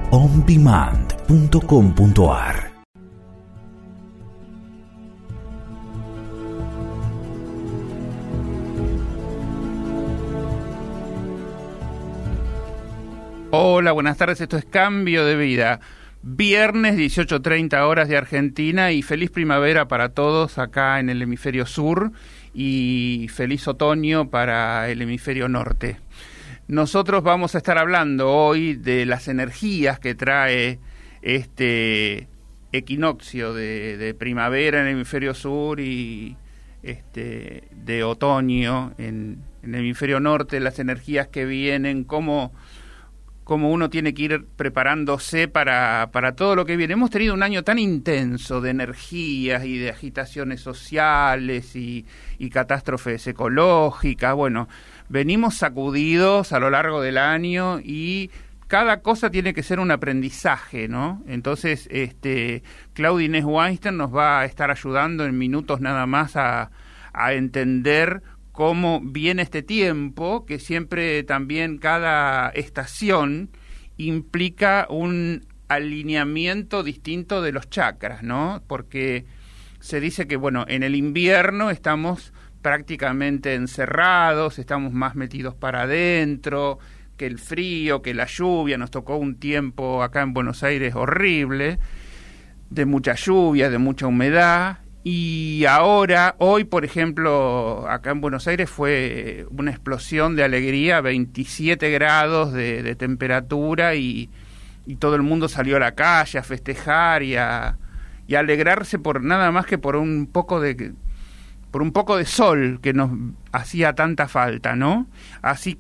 ondemand.com.ar. Hola, buenas tardes, esto es Cambio de Vida. Viernes, 18:30 horas de Argentina, y feliz primavera para todos acá en el hemisferio sur y feliz otoño para el hemisferio norte. Nosotros vamos a estar hablando hoy de las energías que trae este equinoccio de primavera en el hemisferio sur y de otoño en el hemisferio norte, las energías que vienen, cómo uno tiene que ir preparándose para todo lo que viene. Hemos tenido un año tan intenso de energías y de agitaciones sociales y catástrofes ecológicas. Bueno, venimos sacudidos a lo largo del año y cada cosa tiene que ser un aprendizaje, ¿no? Entonces, Claudia Inés Weinstein nos va a estar ayudando en minutos nada más a entender cómo viene este tiempo, que siempre también cada estación implica un alineamiento distinto de los chakras, ¿no? Porque se dice que, bueno, en el invierno estamos prácticamente encerrados, estamos más metidos para adentro, que el frío, que la lluvia. Nos tocó un tiempo acá en Buenos Aires horrible, de mucha lluvia, de mucha humedad. Y ahora, hoy, por ejemplo, acá en Buenos Aires fue una explosión de alegría, 27 grados de temperatura y todo el mundo salió a la calle a festejar y a alegrarse por nada más que por un poco de sol que nos hacía tanta falta, ¿no? Así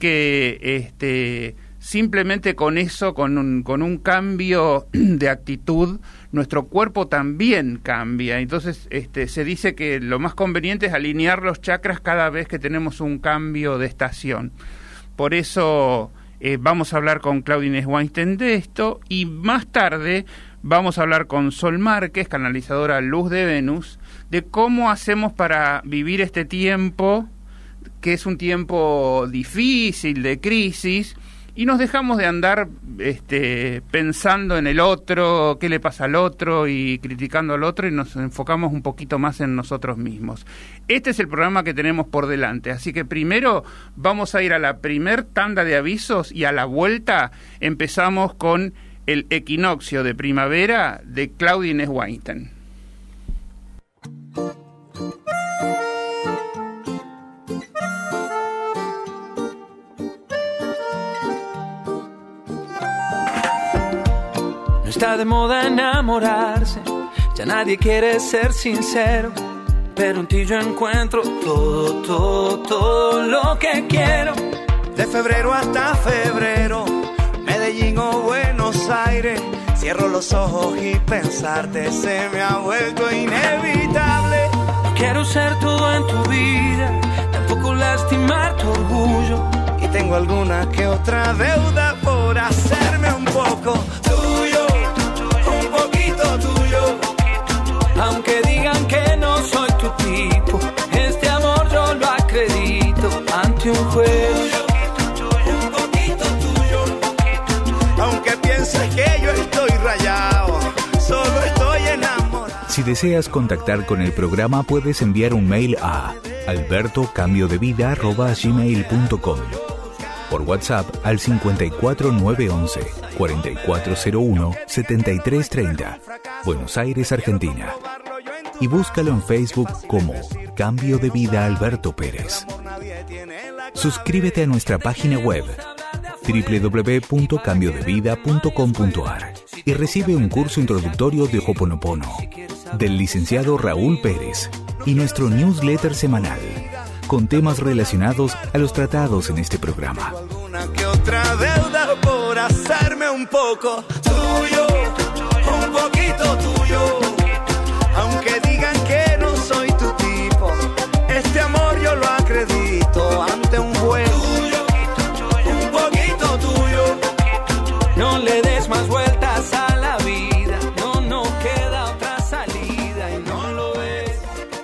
que simplemente con eso, con un cambio de actitud, nuestro cuerpo también cambia. Entonces se dice que lo más conveniente es alinear los chakras cada vez que tenemos un cambio de estación. Por eso vamos a hablar con Claudia Inés Weinstein de esto, y más tarde vamos a hablar con Sol Márquez, canalizadora Luz de Venus, de cómo hacemos para vivir este tiempo, que es un tiempo difícil, de crisis, y nos dejamos de andar pensando en el otro, qué le pasa al otro y criticando al otro, y nos enfocamos un poquito más en nosotros mismos. Este es el programa que tenemos por delante, así que primero vamos a ir a la primer tanda de avisos y a la vuelta empezamos con el equinoccio de primavera de Claudia Inés Weinstein. No está de moda enamorarse, ya nadie quiere ser sincero, pero en ti yo encuentro todo lo que quiero. De febrero hasta febrero, Medellín o Buenos Aires, cierro los ojos y pensarte se me ha vuelto inevitable. No quiero ser todo en tu vida, tampoco lastimar tu orgullo, y tengo alguna que otra deuda por hacerme un poco tuyo, un poquito tuyo. Aunque digan que no soy tu tipo, este amor yo lo acredito ante un juez. Un poquito tuyo, aunque pienses que yo estoy rayado, solo estoy enamorado. Si deseas contactar con el programa, puedes enviar un mail a albertocambiodevida@gmail.com, por WhatsApp al 54911 4401 7330, Buenos Aires, Argentina, y búscalo en Facebook como Cambio de Vida Alberto Pérez. Suscríbete a nuestra página web www.cambiodevida.com.ar y recibe un curso introductorio de Ho'oponopono del licenciado Raúl Pérez y nuestro newsletter semanal con temas relacionados a los tratados en este programa. Alguna que otra deuda por hacerme un poco tuyo, un poquito tuyo. Aunque digan que no soy tu tipo, este amor yo lo acredito ante un juez. Un poquito tuyo. No le des más vueltas a la vida, no queda otra salida y no lo ves.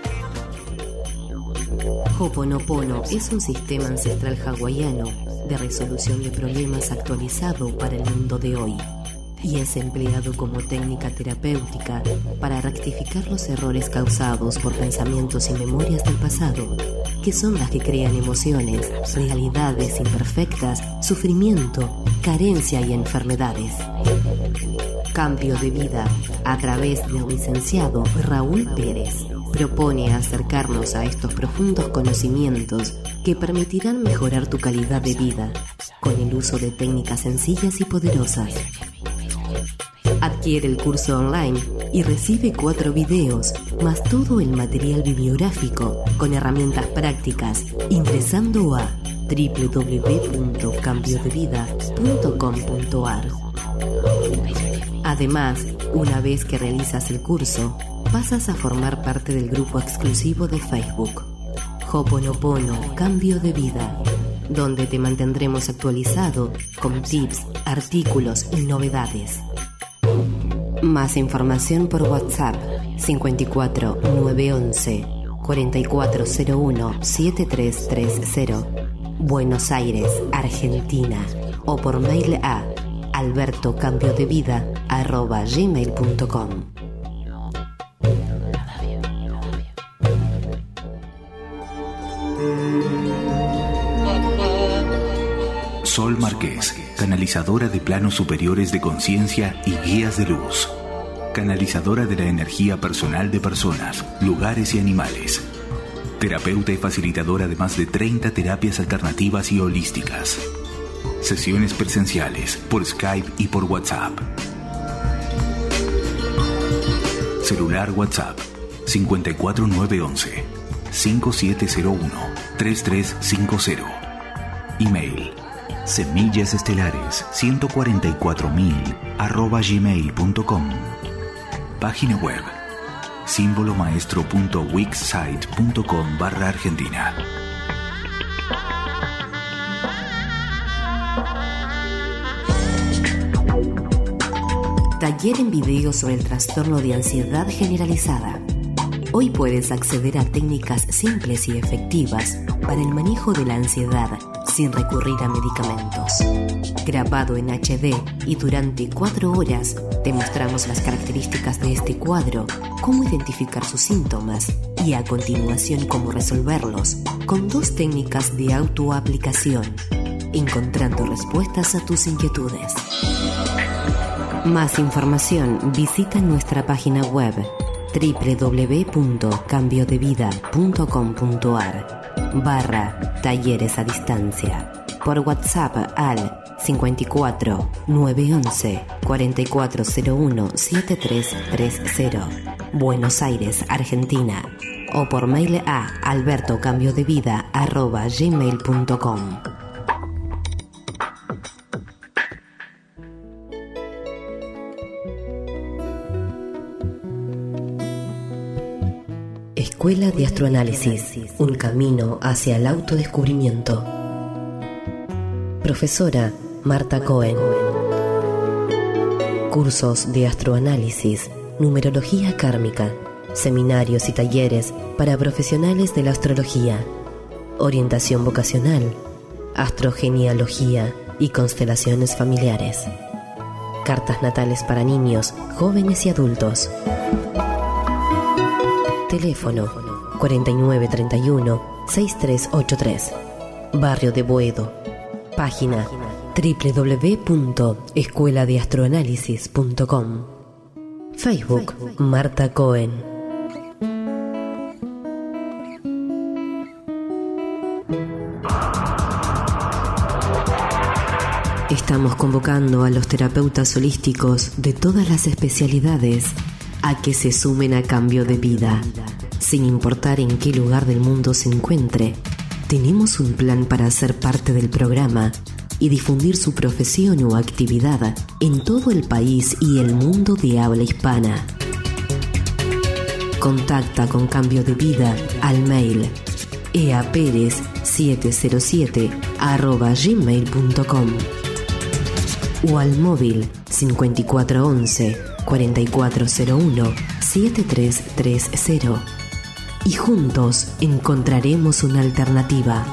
Ho'oponopono es un sistema ancestral hawaiano de resolución de problemas actualizado para el mundo de hoy. y es empleado como técnica terapéutica para rectificar los errores causados por pensamientos y memorias del pasado, que son las que crean emociones, realidades imperfectas, sufrimiento, carencia y enfermedades. Cambio de vida, a través del licenciado Raúl Pérez, propone acercarnos a estos profundos conocimientos que permitirán mejorar tu calidad de vida con el uso de técnicas sencillas y poderosas. Adquiere el curso online y recibe 4 videos, más todo el material bibliográfico con herramientas prácticas, ingresando a www.cambiodevida.com.ar. Además, una vez que realizas el curso, pasas a formar parte del grupo exclusivo de Facebook, Hoponopono Cambio de Vida, donde te mantendremos actualizado con tips, artículos y novedades. Más información por WhatsApp 54 911 4401 7330, Buenos Aires, Argentina, o por mail a albertocambiodevida@gmail.com. Sol Marqués, canalizadora de planos superiores de conciencia y guías de luz. Canalizadora de la energía personal de personas, lugares y animales. Terapeuta y facilitadora de más de 30 terapias alternativas y holísticas. Sesiones presenciales, por Skype y por WhatsApp. Celular WhatsApp 54911 5701 3350. Email semillasestelares144000 Página web símbolomaestro.wixsite.com/Argentina. Taller en video sobre el trastorno de ansiedad generalizada. Hoy puedes acceder a técnicas simples y efectivas para el manejo de la ansiedad sin recurrir a medicamentos. Grabado en HD y durante 4 horas, te mostramos las características de este cuadro, cómo identificar sus síntomas y a continuación cómo resolverlos, con 2 técnicas de autoaplicación, encontrando respuestas a tus inquietudes. Más información visita nuestra página web www.cambiodevida.com.ar/talleres a distancia. Por WhatsApp al 54 911 4401 7330, Buenos Aires, Argentina, o por mail a albertocambiodevida@gmail.com. Escuela de Astroanálisis, un camino hacia el autodescubrimiento. Profesora Marta Cohen. Cursos de astroanálisis, numerología kármica, seminarios y talleres para profesionales de la astrología, orientación vocacional, astrogenealogía y constelaciones familiares. Cartas natales para niños, jóvenes y adultos. Teléfono 4931-6383, Barrio de Boedo. Página www.escueladeastroanálisis.com. Facebook Marta Cohen. Estamos convocando a los terapeutas holísticos de todas las especialidades a que se sumen a Cambio de Vida. Sin importar en qué lugar del mundo se encuentre, tenemos un plan para ser parte del programa y difundir su profesión o actividad en todo el país y el mundo de habla hispana. Contacta con Cambio de Vida al mail eaperez707@gmail.com o al móvil 5411 4401 7330, y juntos encontraremos una alternativa.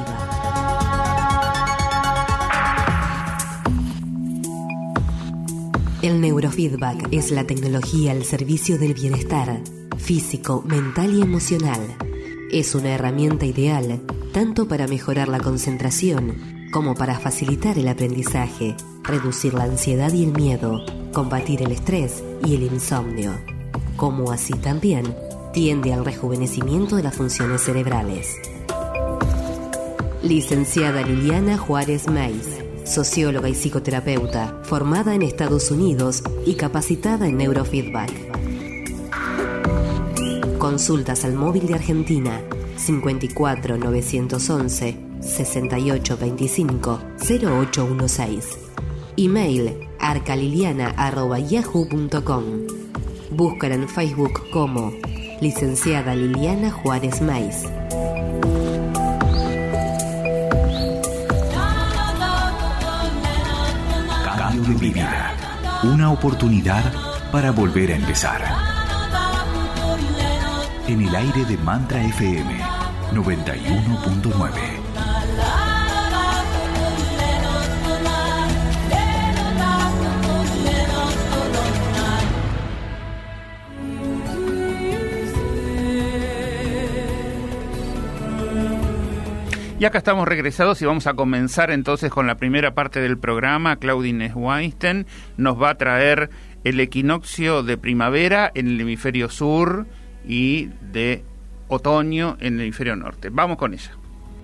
El Neurofeedback es la tecnología al servicio del bienestar físico, mental y emocional. Es una herramienta ideal tanto para mejorar la concentración como para facilitar el aprendizaje, reducir la ansiedad y el miedo, combatir el estrés y el insomnio. Como así también tiende al rejuvenecimiento de las funciones cerebrales. Licenciada Liliana Juárez Maiz, socióloga y psicoterapeuta, formada en Estados Unidos y capacitada en neurofeedback. Consultas al móvil de Argentina 54 911 68 25 0816. Email arcaliliana@yahoo.com. Búscala en Facebook como Licenciada Liliana Juárez Maiz. Cambio de vida. Una oportunidad para volver a empezar. En el aire de Mantra FM 91.9. Y acá estamos regresados y vamos a comenzar entonces con la primera parte del programa. Claudia Inés Weinstein nos va a traer el equinoccio de primavera en el hemisferio sur y de otoño en el hemisferio norte. Vamos con ella.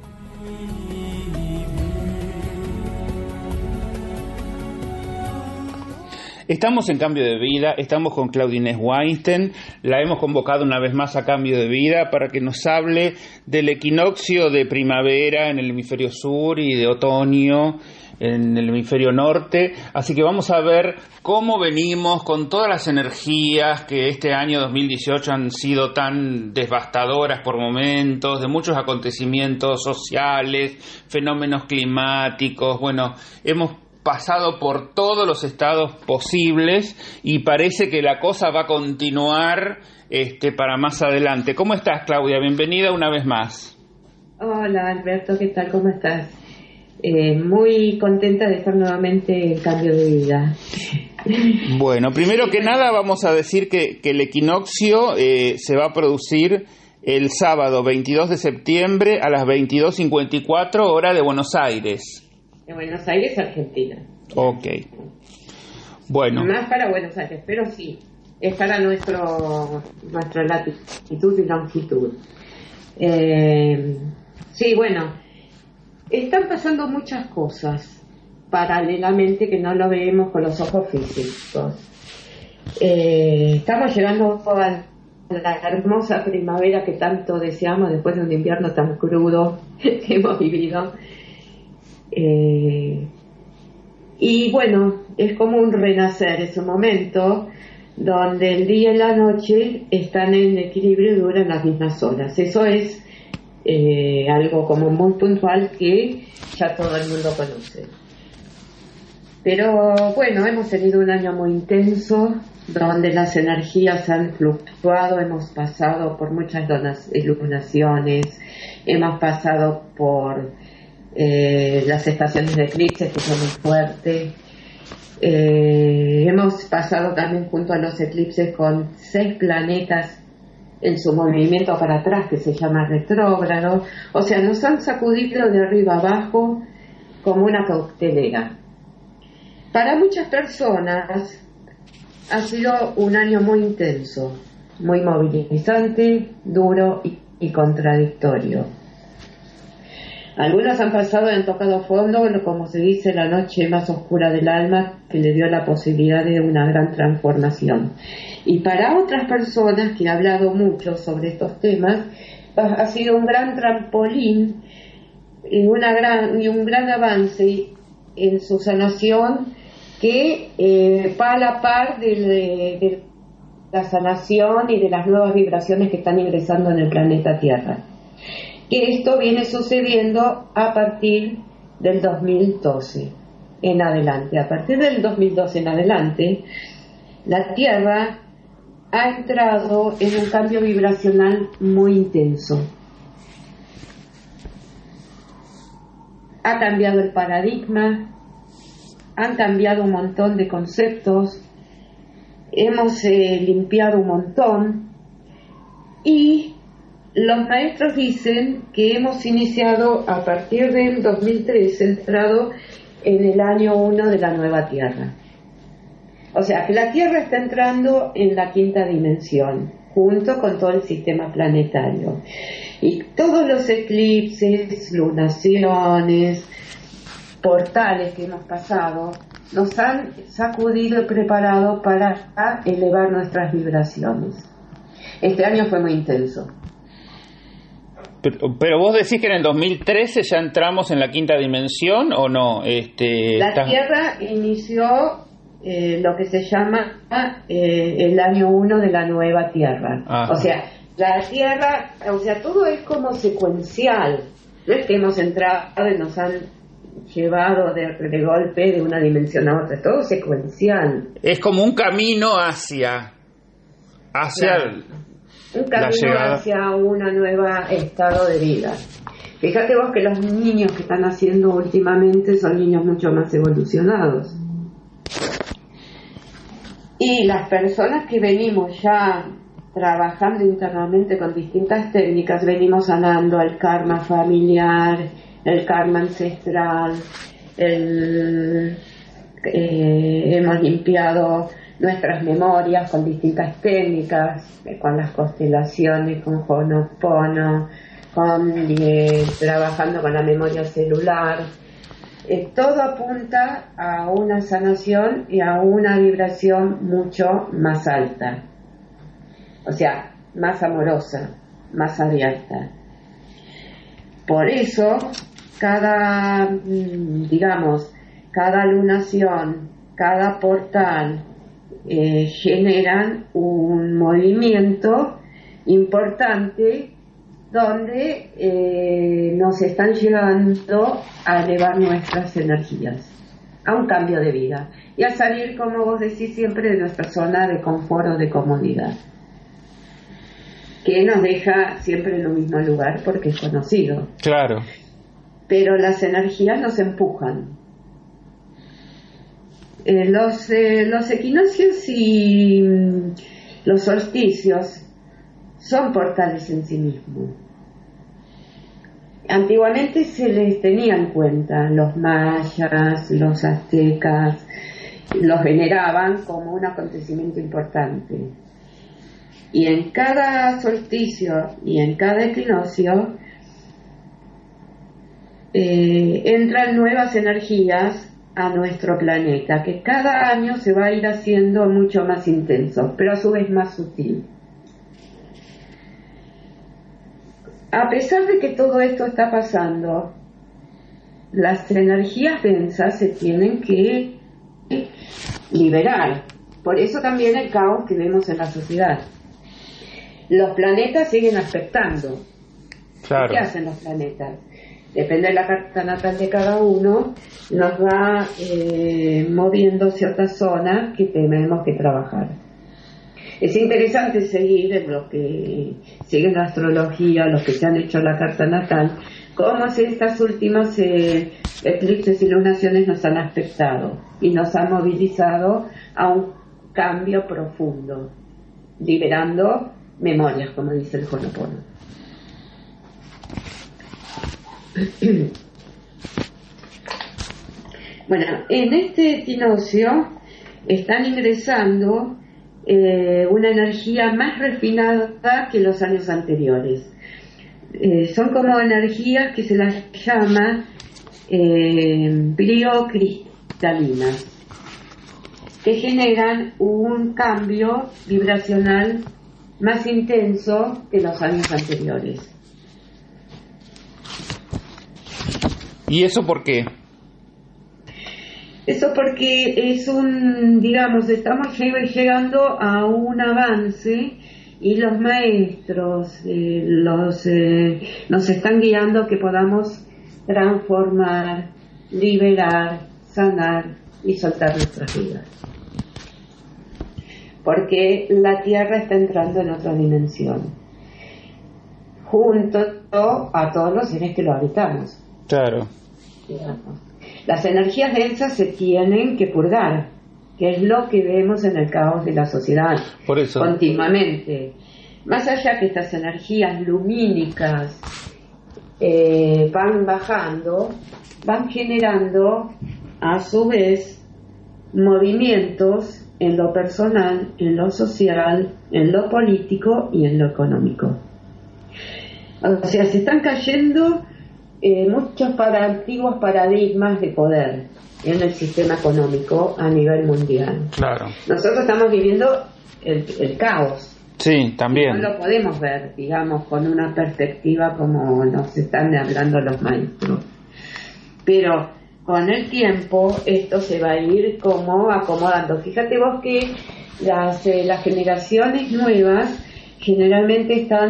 Estamos en Cambio de Vida, estamos con Claudia Inés Weinstein, la hemos convocado una vez más a Cambio de Vida para que nos hable del equinoccio de primavera en el hemisferio sur y de otoño en el hemisferio norte, así que vamos a ver cómo venimos con todas las energías que este año 2018 han sido tan devastadoras por momentos, de muchos acontecimientos sociales, fenómenos climáticos, bueno, hemos pasado por todos los estados posibles y parece que la cosa va a continuar para más adelante. ¿Cómo estás, Claudia? Bienvenida una vez más. Hola, Alberto, ¿qué tal? ¿Cómo estás? Muy contenta de estar nuevamente en Cambio de Vida. Bueno, primero que nada vamos a decir que el equinoccio se va a producir el sábado 22 de septiembre a las 22:54 hora de Buenos Aires. De Buenos Aires, Argentina. Ok. Bueno. Más para Buenos Aires, pero sí, es para nuestra latitud y longitud. Sí, bueno, están pasando muchas cosas paralelamente que no lo vemos con los ojos físicos. Estamos llegando a la hermosa primavera que tanto deseamos después de un invierno tan crudo que hemos vivido. Y bueno, es como un renacer, es un momento donde el día y la noche están en equilibrio y duran las mismas horas. Eso es algo como muy puntual que ya todo el mundo conoce. Pero bueno, hemos tenido un año muy intenso donde las energías han fluctuado, hemos pasado por muchas lunaciones, hemos pasado por las estaciones de eclipses que son muy fuertes, hemos pasado también junto a los eclipses con 6 planetas en su movimiento para atrás que se llama retrógrado, o sea, nos han sacudido de arriba abajo como una coctelera. Para muchas personas ha sido un año muy intenso, muy movilizante, duro y contradictorio. Algunos han pasado y han tocado fondo, como se dice, la noche más oscura del alma, que le dio la posibilidad de una gran transformación. Y para otras personas que han hablado mucho sobre estos temas, ha sido un gran trampolín y un gran avance en su sanación que va a la par de la sanación y de las nuevas vibraciones que están ingresando en el planeta Tierra. Que esto viene sucediendo a partir del 2012 en adelante. A partir del 2012 en adelante, la Tierra ha entrado en un cambio vibracional muy intenso. Ha cambiado el paradigma, han cambiado un montón de conceptos, hemos limpiado un montón y los maestros dicen que hemos iniciado a partir del 2003, entrado en el año 1 de la nueva Tierra. O sea, que la Tierra está entrando en la quinta dimensión, junto con todo el sistema planetario. Y todos los eclipses, lunaciones, portales que hemos pasado, nos han sacudido y preparado para elevar nuestras vibraciones. Este año fue muy intenso. Pero vos decís que en el 2013 ya entramos en la quinta dimensión, ¿o no? La Tierra inició lo que se llama el año 1 de la nueva Tierra. Ajá. O sea, la Tierra, o sea, todo es como secuencial. No es que hemos entrado y nos han llevado de golpe de una dimensión a otra, es todo secuencial. Es como un camino hacia claro. Un camino hacia una nueva estado de vida. Fíjate vos que los niños que están haciendo últimamente son niños mucho más evolucionados. Y las personas que venimos ya trabajando internamente con distintas técnicas, venimos sanando el karma familiar, el karma ancestral, hemos limpiado nuestras memorias con distintas técnicas, con las constelaciones, con Ho'oponopono, trabajando con la memoria celular. Todo apunta a una sanación y a una vibración mucho más alta, o sea, más amorosa, más abierta. Por eso, cada lunación, cada portal generan un movimiento importante donde nos están llevando a elevar nuestras energías, a un cambio de vida y a salir, como vos decís siempre, de nuestra zona de confort o de comodidad, que nos deja siempre en el mismo lugar porque es conocido. Claro. Pero las energías nos empujan. Los equinoccios y los solsticios son portales en sí mismos. Antiguamente se les tenía en cuenta, los mayas, los aztecas, los veneraban como un acontecimiento importante. Y en cada solsticio y en cada equinoccio entran nuevas energías a nuestro planeta, que cada año se va a ir haciendo mucho más intenso, pero a su vez más sutil. A pesar de que todo esto está pasando, las energías densas se tienen que liberar. Por eso también el caos que vemos en la sociedad. Los planetas siguen aspectando. Claro. ¿Qué hacen los planetas? Depende de la carta natal de cada uno, nos va moviendo ciertas zonas que tenemos que trabajar. Es interesante seguir los que siguen la astrología, los que se han hecho la carta natal, cómo si estas últimas eclipses y lunaciones nos han aspectado y nos han movilizado a un cambio profundo, liberando memorias, como dice el Ho'oponopono. Bueno, en este equinoccio están ingresando una energía más refinada que los años anteriores. Son como energías que se las llama briocristalinas, que generan un cambio vibracional más intenso que los años anteriores. ¿Y eso por qué? Eso porque es estamos llegando a un avance y los maestros nos están guiando a que podamos transformar, liberar, sanar y soltar nuestras vidas. Porque la Tierra está entrando en otra dimensión, junto a todos los seres que lo habitamos. Claro. Las energías densas se tienen que purgar, que es lo que vemos en el caos de la sociedad. Por eso, continuamente. Más allá que estas energías lumínicas van bajando, van generando a su vez movimientos en lo personal, en lo social, en lo político y en lo económico. O sea, se están cayendo muchos antiguos paradigmas de poder en el sistema económico a nivel mundial. claro. Nosotros estamos viviendo el caos. Sí, también. No lo podemos ver, digamos, con una perspectiva como nos están hablando los maestros. Pero con el tiempo esto se va a ir como acomodando. Fíjate vos que las generaciones nuevas generalmente están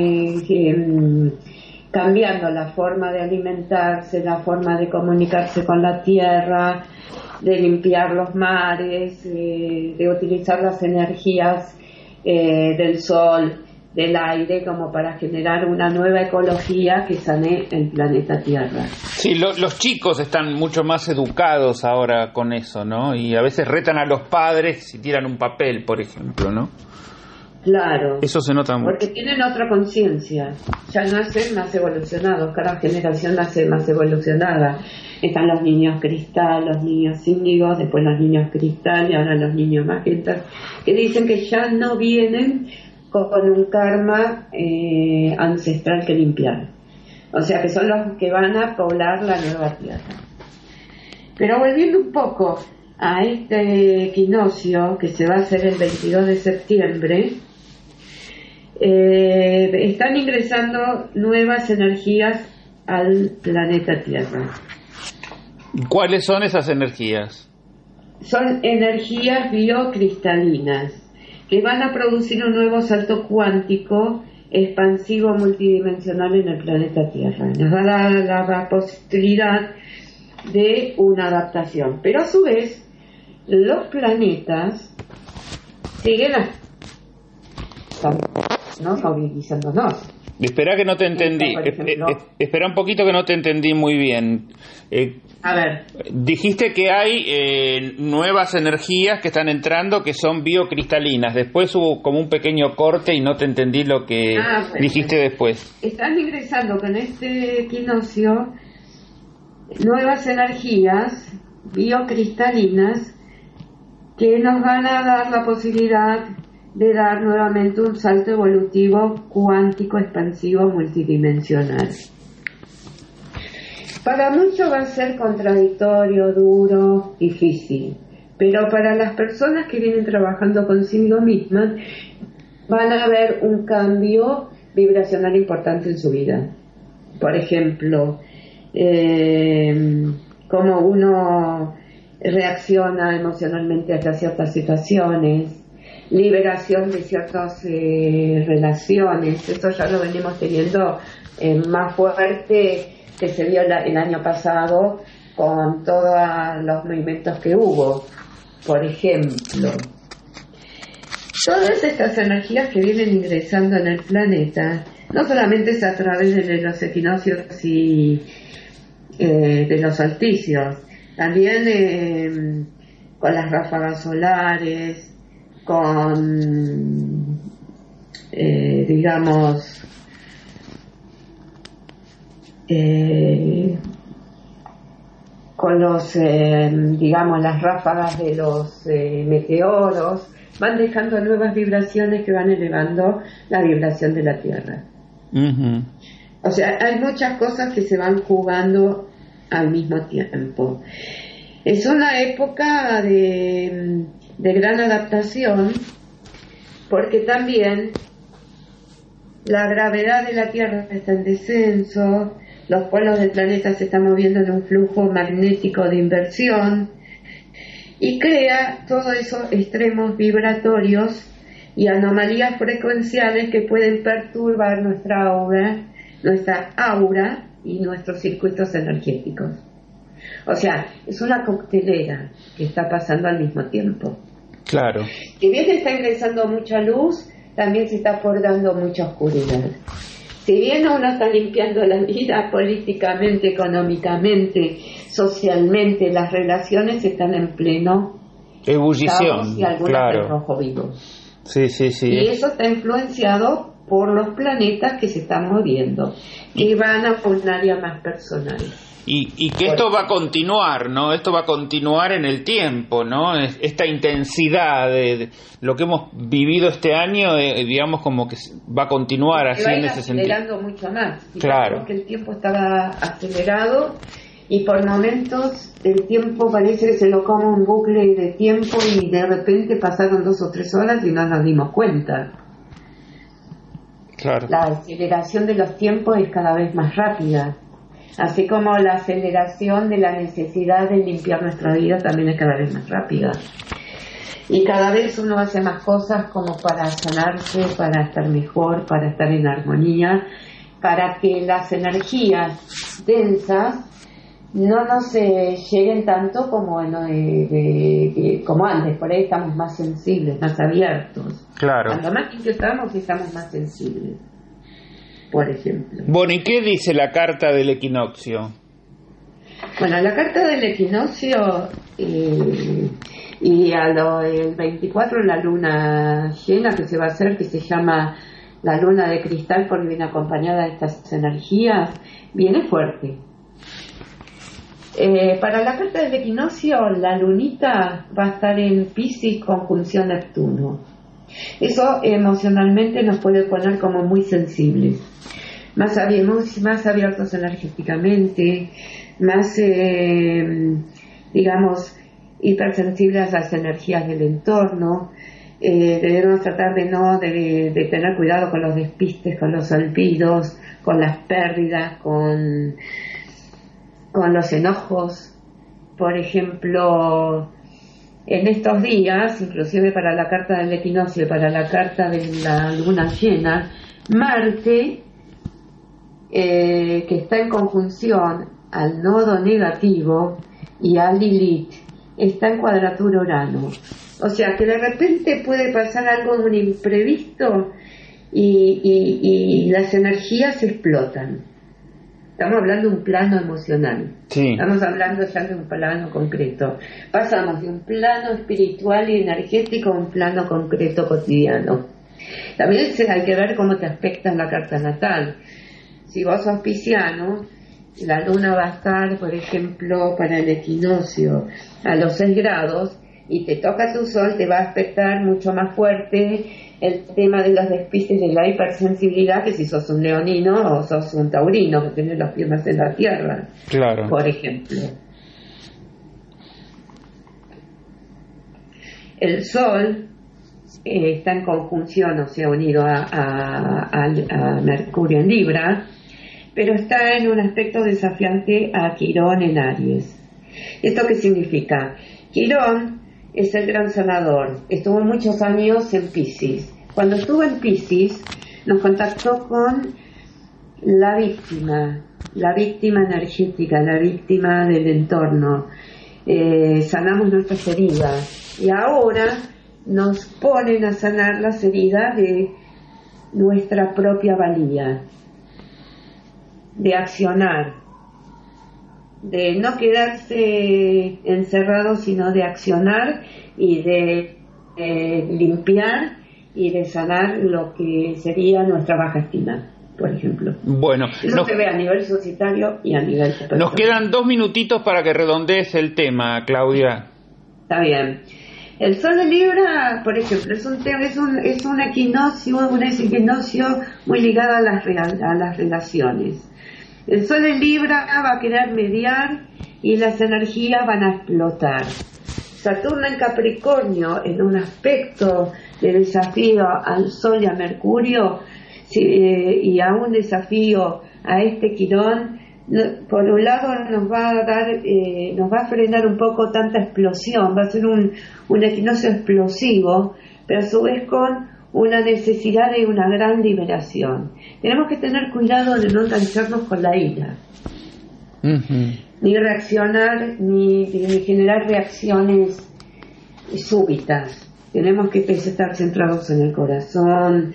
cambiando la forma de alimentarse, la forma de comunicarse con la tierra, de limpiar los mares, de utilizar las energías del sol, del aire, como para generar una nueva ecología que sane el planeta Tierra. Sí, los chicos están mucho más educados ahora con eso, ¿no? Y a veces retan a los padres si tiran un papel, por ejemplo, ¿no? Claro. Eso se nota mucho. Porque tienen otra conciencia. Ya nacen más evolucionados. Cada generación nace más evolucionada. Están los niños cristal, los niños índigos, después los niños cristal y ahora los niños magenta, que dicen que ya no vienen con un karma ancestral que limpiar. O sea que son los que van a poblar la nueva tierra. Pero volviendo un poco a este equinoccio que se va a hacer el 22 de septiembre, están ingresando nuevas energías al planeta Tierra. ¿Cuáles son esas energías? Son energías biocristalinas que van a producir un nuevo salto cuántico expansivo multidimensional en el planeta Tierra. Nos va a dar la posibilidad de una adaptación. Pero a su vez, los planetas siguen movilizándonos. Espera que no te entendí. Espera un poquito que no te entendí muy bien. A ver. Dijiste que hay nuevas energías que están entrando que son biocristalinas. Después hubo como un pequeño corte y no te entendí lo que dijiste después. Están ingresando con este equinoccio nuevas energías biocristalinas que nos van a dar la posibilidad de dar nuevamente un salto evolutivo cuántico expansivo multidimensional. Para muchos va a ser contradictorio, duro, difícil, pero para las personas que vienen trabajando consigo mismas van a ver un cambio vibracional importante en su vida. Por ejemplo, cómo uno reacciona emocionalmente hacia ciertas situaciones, liberación de ciertas relaciones. Esto ya lo venimos teniendo más fuerte que se vio el año pasado con todos los movimientos que hubo. Por ejemplo, todas estas energías que vienen ingresando en el planeta, no solamente es a través de los equinoccios y de los solsticios, también con las ráfagas solares, con digamos con los digamos las ráfagas de los meteoros, van dejando nuevas vibraciones que van elevando la vibración de la Tierra. Uh-huh. O sea, hay muchas cosas que se van jugando al mismo tiempo. Es una época de gran adaptación, porque también la gravedad de la Tierra está en descenso, los polos del planeta se están moviendo en un flujo magnético de inversión y crea todos esos extremos vibratorios y anomalías frecuenciales que pueden perturbar nuestra aura y nuestros circuitos energéticos. O sea, es una coctelera que está pasando al mismo tiempo. Claro. Si bien está ingresando mucha luz, también se está aportando mucha oscuridad. Si bien uno está limpiando la vida políticamente, económicamente, socialmente, las relaciones están en pleno Ebullición, y algunas claro. del rojo vivo. Sí. Y eso está influenciado por los planetas que se están moviendo, que van a un área más personal. Y que esto va a continuar, ¿no? Esto va a continuar en el tiempo, ¿no? Esta intensidad de lo que hemos vivido este año, digamos, como que va a continuar así en ese sentido. Va a ir acelerando mucho más. Claro. Porque el tiempo estaba acelerado y por momentos el tiempo parece que se lo come un bucle de tiempo y de repente pasaron 2 o 3 horas y no nos dimos cuenta. Claro. La aceleración de los tiempos es cada vez más rápida. Así como la aceleración de la necesidad de limpiar nuestra vida también es cada vez más rápida. Y cada vez uno hace más cosas como para sanarse, para estar mejor, para estar en armonía, para que las energías densas no nos lleguen tanto como, como antes. Por ahí estamos más sensibles, más abiertos. Claro. Cuanto más inquietamos, estamos más sensibles, por ejemplo. Bueno, ¿y qué dice la carta del equinoccio? Bueno, la carta del equinoccio y el 24 la luna llena que se va a hacer, que se llama la luna de cristal porque viene acompañada de estas energías, viene fuerte. Para la carta del equinoccio, la lunita va a estar en Piscis conjunción Neptuno. Eso emocionalmente nos puede poner como muy sensibles, más abiertos energéticamente, más, digamos, hipersensibles a las energías del entorno. Debemos tratar de tener cuidado con los despistes, con los olvidos, con las pérdidas, con los enojos. Por ejemplo, en estos días, inclusive para la carta del equinoccio y para la carta de la luna llena, Marte, que está en conjunción al nodo negativo y a Lilith, está en cuadratura Urano. O sea que de repente puede pasar algo, un imprevisto, y las energías explotan. Estamos hablando de un plano emocional. Sí. Estamos hablando ya de un plano concreto. Pasamos de un plano espiritual y energético a un plano concreto cotidiano. También hay que ver cómo te afecta la carta natal. Si vos sos pisciano, la luna va a estar, por ejemplo, para el equinoccio a los 6 grados y te toca tu sol, te va a afectar mucho más fuerte el tema de los despistes, de la hipersensibilidad, que si sos un leonino o sos un taurino que tiene los pies más en la tierra, claro, por ejemplo. El sol está en conjunción, o sea, unido a Mercurio en Libra, pero está en un aspecto desafiante a Quirón en Aries. ¿Esto qué significa? Quirón es el gran sanador, estuvo muchos años en Piscis. Cuando estuvo en Piscis nos contactó con la víctima energética, la víctima del entorno. Sanamos nuestras heridas y ahora nos ponen a sanar las heridas de nuestra propia valía, de accionar, de no quedarse encerrado, sino de accionar y de limpiar y de sanar lo que sería nuestra baja estima, por ejemplo. Bueno, eso se ve a nivel societario y a nivel personal. Nos quedan 2 minutitos para que redondees el tema, Claudia. Está bien. El sol de Libra, por ejemplo, es un equinoccio muy ligado a las relaciones. El sol en Libra va a querer mediar y las energías van a explotar. Saturno en Capricornio, en un aspecto de desafío al Sol y a Mercurio, y a un desafío a este Quirón, por un lado nos va a frenar un poco tanta explosión, va a ser un equinoccio explosivo, pero a su vez con una necesidad de una gran liberación. Tenemos que tener cuidado de no engancharnos con la ira, ni reaccionar, ni generar reacciones súbitas. Tenemos que estar centrados en el corazón,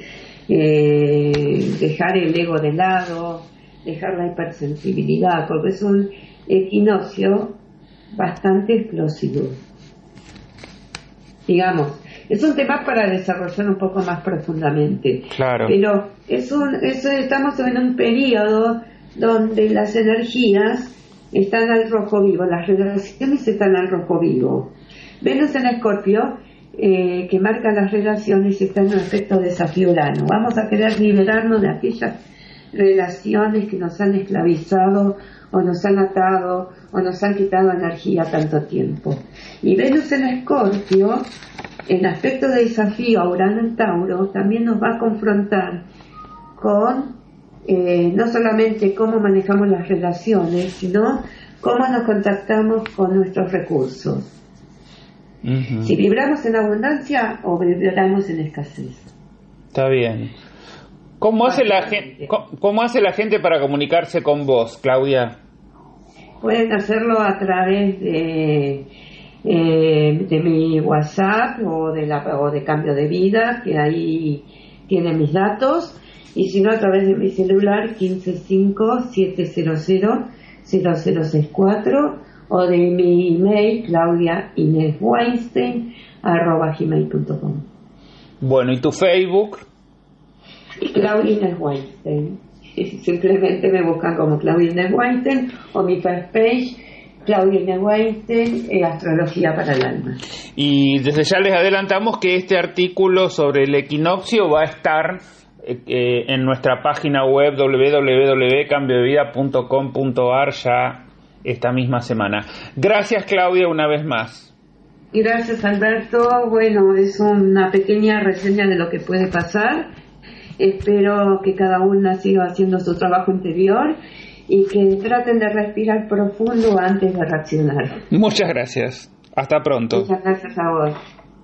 dejar el ego de lado, dejar la hipersensibilidad, porque es un equinoccio bastante explosivo. digamos. Es un tema para desarrollar un poco más profundamente. Claro. Pero estamos en un periodo donde las energías están al rojo vivo, las relaciones están al rojo vivo. Venus en Escorpio, que marca las relaciones, está en un efecto desafío Urano. Vamos a querer liberarnos de aquellas relaciones que nos han esclavizado o nos han atado o nos han quitado energía tanto tiempo. Y Venus en Escorpio, en aspecto de desafío a Urano en Tauro, también nos va a confrontar con no solamente cómo manejamos las relaciones, sino cómo nos contactamos con nuestros recursos. Uh-huh. Si vibramos en abundancia o vibramos en escasez. Está bien. ¿Cómo hace la gente para comunicarse con vos, Claudia? Pueden hacerlo a través de mi WhatsApp o de Cambio de Vida, que ahí tienen mis datos, y si no a través de mi celular 155-700-0064 o de mi email claudiainesweinstein@gmail.com. Bueno, ¿y tu Facebook? Claudia Inés Weinstein. Simplemente me buscan como Claudia Inés Weinstein, o mi fanpage Claudia Inés Weinstein, Astrología para el Alma. Y desde ya les adelantamos que este artículo sobre el equinoccio va a estar en nuestra página web www.cambiodevida.com.ar ya esta misma semana. Gracias, Claudia, una vez más. Gracias, Alberto. Bueno, es una pequeña reseña de lo que puede pasar. Espero que cada una siga haciendo su trabajo interior y que traten de respirar profundo antes de reaccionar. Muchas gracias. Hasta pronto. Muchas gracias a vos.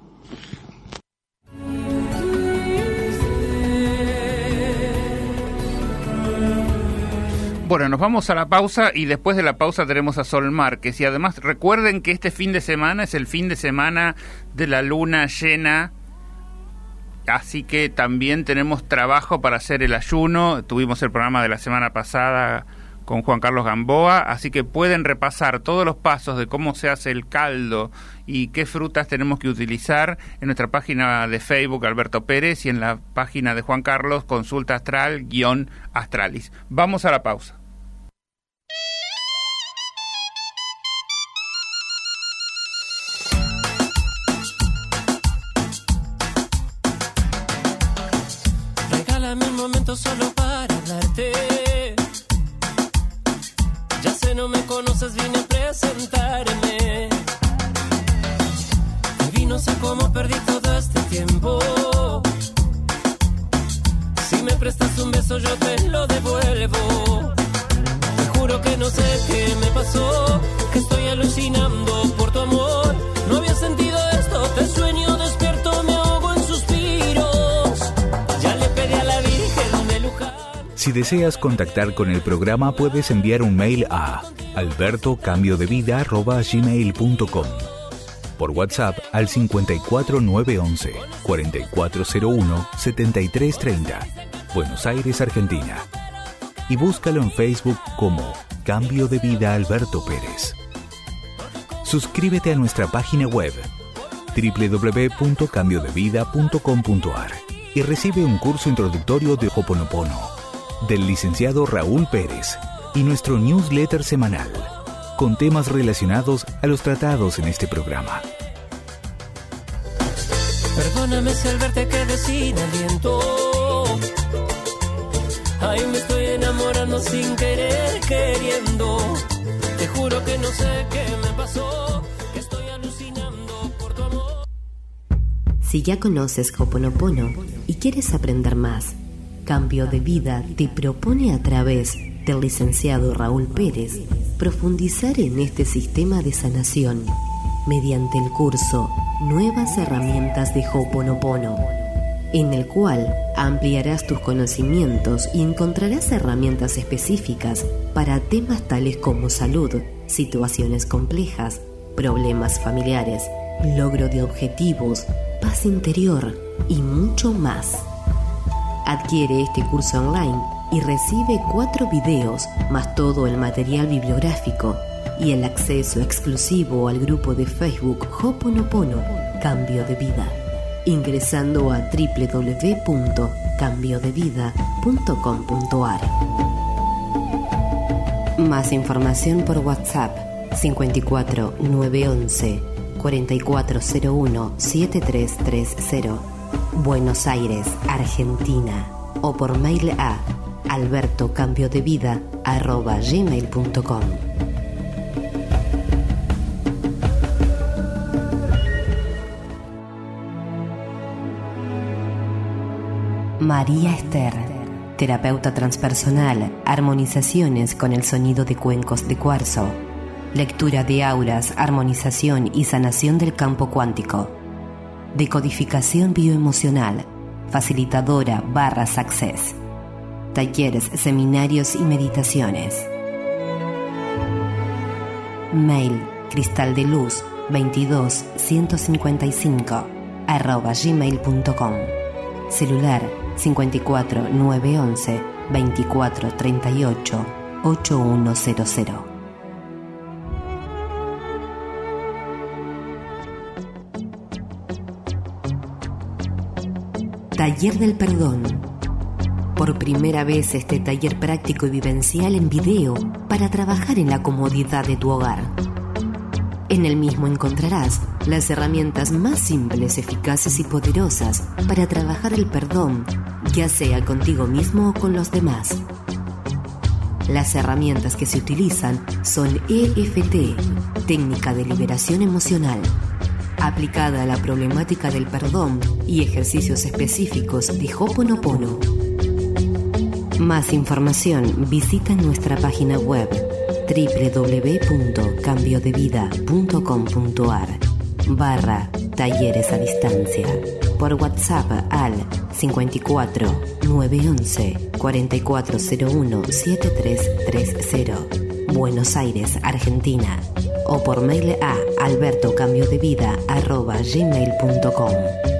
Bueno, nos vamos a la pausa y después de la pausa tenemos a Sol Márquez. Y además recuerden que este fin de semana es el fin de semana de la luna llena, así que también tenemos trabajo para hacer el ayuno. Tuvimos el programa de la semana pasada con Juan Carlos Gamboa, así que pueden repasar todos los pasos de cómo se hace el caldo y qué frutas tenemos que utilizar en nuestra página de Facebook Alberto Pérez y en la página de Juan Carlos Consulta Astral-Astralis. Vamos a la pausa. Regálame un momento solo para hablarte. Ya sé, no me conoces, vine a presentarme. Y no sé cómo perdí todo este tiempo. Si me prestas un beso yo te lo devuelvo. Te juro que no sé qué me pasó, que estoy alucinando por tu amor. No había sentido esto, te sueño despierto, me ahogo en suspiros. Ya le pedí a la Virgen de Luján. Si deseas contactar con el programa, puedes enviar un mail a albertocambiodevida@gmail.com. Por WhatsApp al 54911 4401 7330, Buenos Aires, Argentina. Y búscalo en Facebook como Cambio de Vida Alberto Pérez. Suscríbete a nuestra página web www.cambiodevida.com.ar y recibe un curso introductorio de Ho'oponopono del licenciado Raúl Pérez y nuestro newsletter semanal con temas relacionados a los tratados en este programa. Perdóname si al verte quedé sin aliento. Ay, me estoy enamorando sin querer, queriendo. Te juro que no sé qué me pasó, que estoy alucinando por tu amor. Si ya conoces Ho'oponopono y quieres aprender más, Cambio de Vida te propone a través del licenciado Raúl Pérez profundizar en este sistema de sanación mediante el curso Nuevas Herramientas de Ho'oponopono, en el cual ampliarás tus conocimientos y encontrarás herramientas específicas para temas tales como salud, situaciones complejas, problemas familiares, logro de objetivos, paz interior y mucho más. Adquiere este curso online y recibe 4 videos más todo el material bibliográfico y el acceso exclusivo al grupo de Facebook Ho'oponopono Cambio de Vida, ingresando a www.cambiodevida.com.ar. Más información por WhatsApp 54 911 4401 7330, Buenos Aires, Argentina, o por mail a albertocambiodevida@gmail.com. María Esther, terapeuta transpersonal, armonizaciones con el sonido de cuencos de cuarzo, lectura de auras, armonización y sanación del campo cuántico, decodificación bioemocional, facilitadora /Success, talleres, seminarios y meditaciones. Mail cristaldeluz22.155@gmail.com. Celular 54 911 24 38 8100. Taller del Perdón. Por primera vez este taller práctico y vivencial en video para trabajar en la comodidad de tu hogar. En el mismo encontrarás las herramientas más simples, eficaces y poderosas para trabajar el perdón, ya sea contigo mismo o con los demás. Las herramientas que se utilizan son EFT, técnica de liberación emocional, aplicada a la problemática del perdón, y ejercicios específicos de Ho'oponopono. Más información visita nuestra página web www.cambiodevida.com.ar/talleres a distancia. Por WhatsApp al 54 911 4401 7330, Buenos Aires, Argentina, o por mail a albertocambiodevida@gmail.com.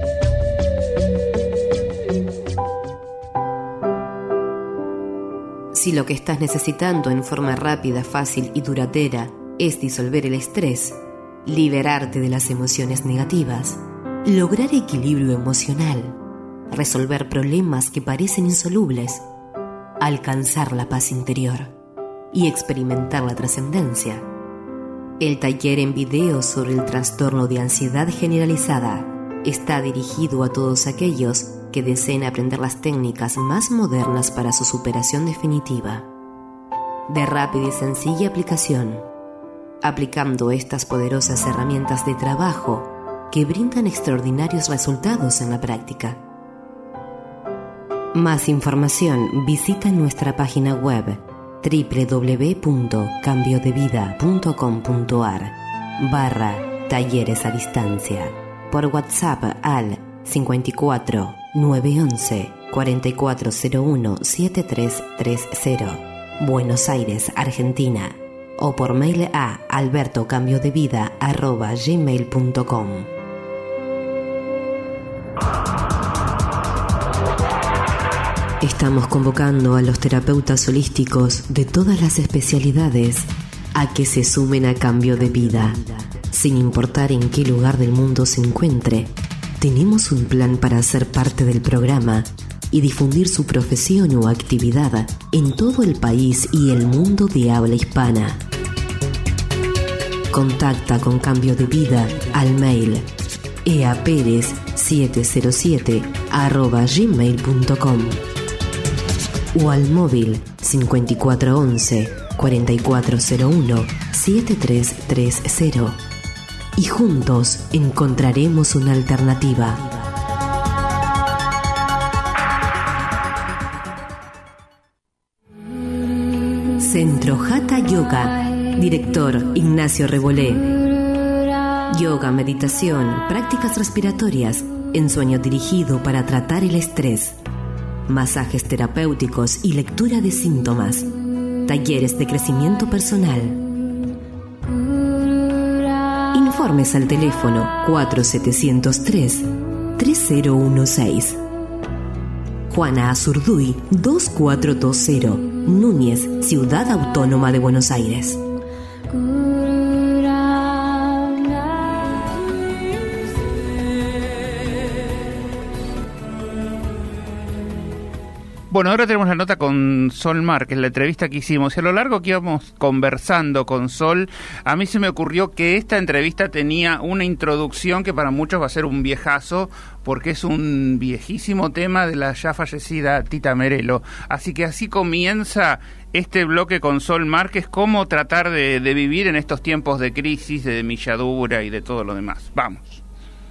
Si lo que estás necesitando en forma rápida, fácil y duradera es disolver el estrés, liberarte de las emociones negativas, lograr equilibrio emocional, resolver problemas que parecen insolubles, alcanzar la paz interior y experimentar la trascendencia, el taller en video sobre el trastorno de ansiedad generalizada está dirigido a todos aquellos que deseen aprender las técnicas más modernas para su superación definitiva, de rápida y sencilla aplicación, aplicando estas poderosas herramientas de trabajo que brindan extraordinarios resultados en la práctica. Más información visita nuestra página web www.cambiodevida.com.ar/talleres a distancia. Por WhatsApp al 54 911 4401 7330, Buenos Aires, Argentina, o por mail a albertocambiodevida@gmail.com. Estamos convocando a los terapeutas holísticos de todas las especialidades a que se sumen a Cambio de Vida. Sin importar en qué lugar del mundo se encuentre, tenemos un plan para ser parte del programa y difundir su profesión o actividad en todo el país y el mundo de habla hispana. Contacta con Cambio de Vida al mail eaperez707@gmail.com o al móvil 5411 4401 7330, y juntos encontraremos una alternativa. Centro Hatha Yoga, director Ignacio Rebolé. Yoga, meditación, prácticas respiratorias, ensueño dirigido para tratar el estrés, masajes terapéuticos y lectura de síntomas, talleres de crecimiento personal. Informes al teléfono 4703-3016. Juana Azurduy 2420, Núñez, Ciudad Autónoma de Buenos Aires. Bueno, ahora tenemos la nota con Sol Márquez, la entrevista que hicimos. Y a lo largo que íbamos conversando con Sol, a mí se me ocurrió que esta entrevista tenía una introducción que para muchos va a ser un viejazo, porque es un viejísimo tema de la ya fallecida Tita Merello. Así que así comienza este bloque con Sol Márquez, cómo tratar de vivir en estos tiempos de crisis, de milladura y de todo lo demás. Vamos.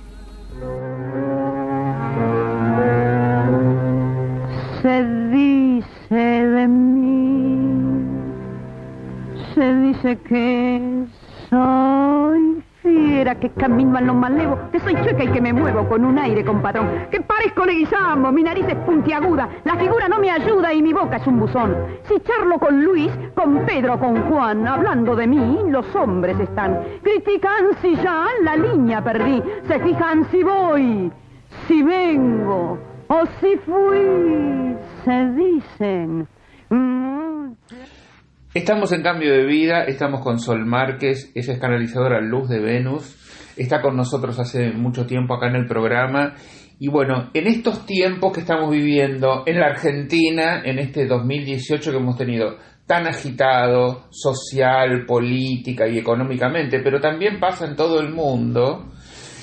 Se dice de mí, se dice que soy fiera, que camino a lo malevo, que soy chueca y que me muevo con un aire compadrón, que parezco Leguizamo, mi nariz es puntiaguda, la figura no me ayuda y mi boca es un buzón. Si charlo con Luis, con Pedro, con Juan, hablando de mí, los hombres están. Critican si ya la línea perdí, se fijan si voy, si vengo o si fui, se dicen. Estamos en Cambio de Vida, estamos con Sol Márquez, ella es canalizadora Luz de Venus, está con nosotros hace mucho tiempo acá en el programa. Y bueno, en estos tiempos que estamos viviendo en la Argentina, en este 2018 que hemos tenido tan agitado, social, política y económicamente, pero también pasa en todo el mundo,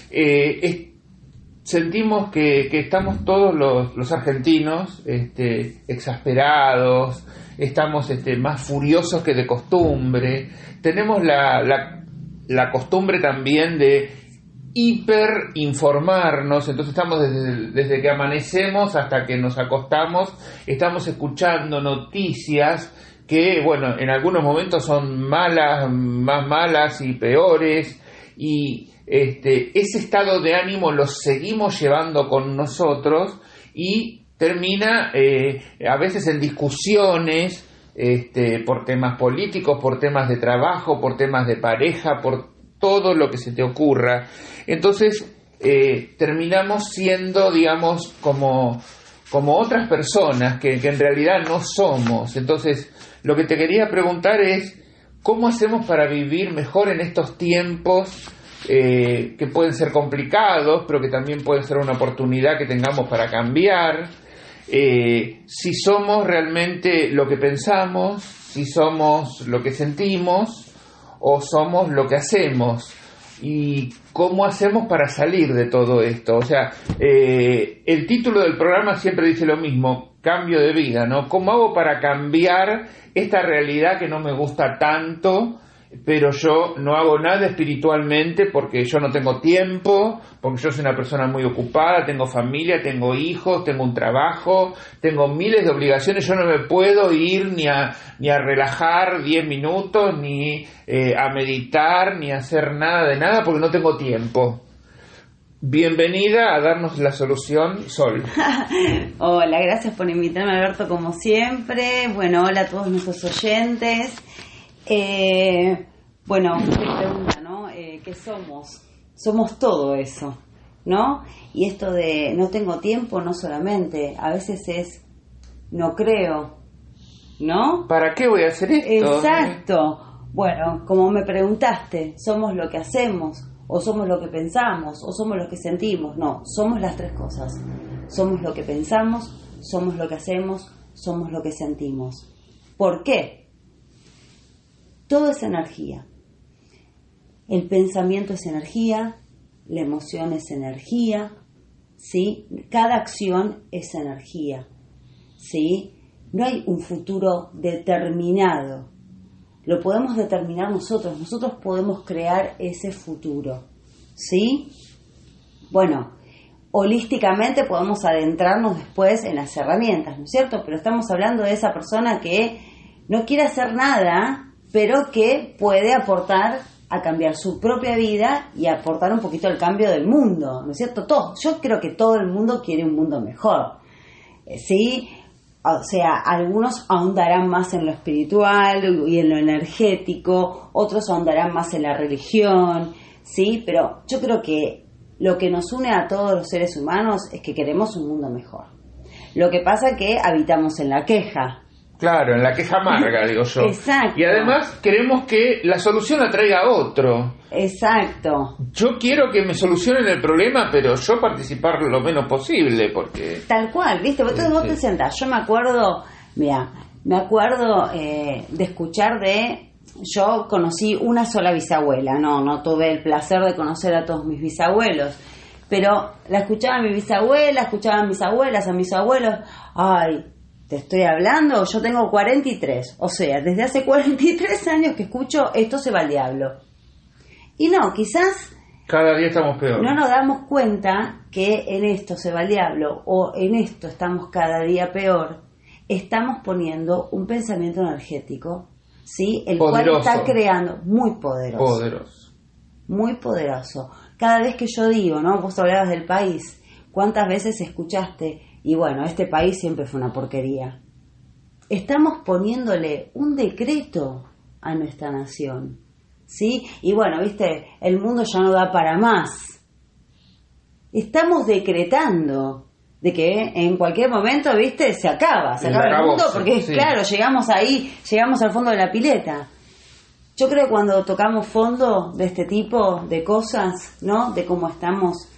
sentimos que estamos todos los argentinos exasperados, estamos más furiosos que de costumbre, tenemos la costumbre también de hiperinformarnos, entonces estamos desde que amanecemos hasta que nos acostamos, estamos escuchando noticias que, bueno, en algunos momentos son malas, más malas y peores, y ese estado de ánimo lo seguimos llevando con nosotros y termina a veces en discusiones por temas políticos, por temas de trabajo, por temas de pareja, por todo lo que se te ocurra. Entonces terminamos siendo, digamos, como otras personas que en realidad no somos. Entonces lo que te quería preguntar es ¿cómo hacemos para vivir mejor en estos tiempos que pueden ser complicados, pero que también pueden ser una oportunidad que tengamos para cambiar? Si somos realmente lo que pensamos, si somos lo que sentimos o somos lo que hacemos, y cómo hacemos para salir de todo esto. O sea, el título del programa siempre dice lo mismo, Cambio de Vida, ¿no? ¿Cómo hago para cambiar esta realidad que no me gusta tanto, pero yo no hago nada espiritualmente porque yo no tengo tiempo, porque yo soy una persona muy ocupada, tengo familia, tengo hijos, tengo un trabajo, tengo miles de obligaciones, yo no me puedo ir ni a relajar 10 minutos, ni a meditar, ni a hacer nada de nada porque no tengo tiempo? Bienvenida a darnos la solución, Sol. Hola, gracias por invitarme, Alberto, como siempre. Bueno, hola a todos nuestros oyentes. Bueno, usted pregunta, ¿no? ¿Qué somos? Somos todo eso, ¿no? Y esto de no tengo tiempo, no solamente, a veces es no creo, ¿no? ¿Para qué voy a hacer esto? Exacto. Bueno, como me preguntaste, ¿somos lo que hacemos? ¿O somos lo que pensamos? ¿O somos lo que sentimos? No, somos las tres cosas. Somos lo que pensamos, somos lo que hacemos, somos lo que sentimos. ¿Por qué? Todo es energía. El pensamiento es energía, la emoción es energía, ¿sí? Cada acción es energía, ¿sí? No hay un futuro determinado. Lo podemos determinar nosotros podemos crear ese futuro, ¿sí? Bueno, holísticamente podemos adentrarnos después en las herramientas, ¿no es cierto? Pero estamos hablando de esa persona que no quiere hacer nada, pero que puede aportar a cambiar su propia vida y aportar un poquito al cambio del mundo, ¿no es cierto? Yo creo que todo el mundo quiere un mundo mejor, ¿sí? O sea, algunos ahondarán más en lo espiritual y en lo energético, otros ahondarán más en la religión, ¿sí? Pero yo creo que lo que nos une a todos los seres humanos es que queremos un mundo mejor. Lo que pasa es que habitamos en la queja, Claro, en la queja amarga, digo yo. Exacto. Y además queremos que la solución la traiga otro. Exacto. Yo quiero que me solucionen el problema, pero yo participar lo menos posible, porque... Tal cual, ¿viste? Entonces vos te sentás. Yo me acuerdo, mira, de escuchar Yo conocí una sola bisabuela, no tuve el placer de conocer a todos mis bisabuelos, pero la escuchaba a mi bisabuela, escuchaba a mis abuelas, a mis abuelos. Ay, te estoy hablando, yo tengo 43, o sea, desde hace 43 años que escucho esto se va al diablo. Y no, quizás cada día estamos peor. No nos damos cuenta que en esto se va al diablo o en esto estamos cada día peor. Estamos poniendo un pensamiento energético, ¿sí? El poderoso. Cual está creando, muy poderoso. Muy poderoso. Cada vez que yo digo, ¿no? Vos hablabas del país, ¿cuántas veces escuchaste? Y bueno, este país siempre fue una porquería. Estamos poniéndole un decreto a nuestra nación, ¿sí? Y bueno, viste, el mundo ya no da para más. Estamos decretando de que en cualquier momento, viste, se acaba el mundo, porque sí. Claro, llegamos al fondo de la pileta. Yo creo que cuando tocamos fondo de este tipo de cosas, ¿no? De cómo estamos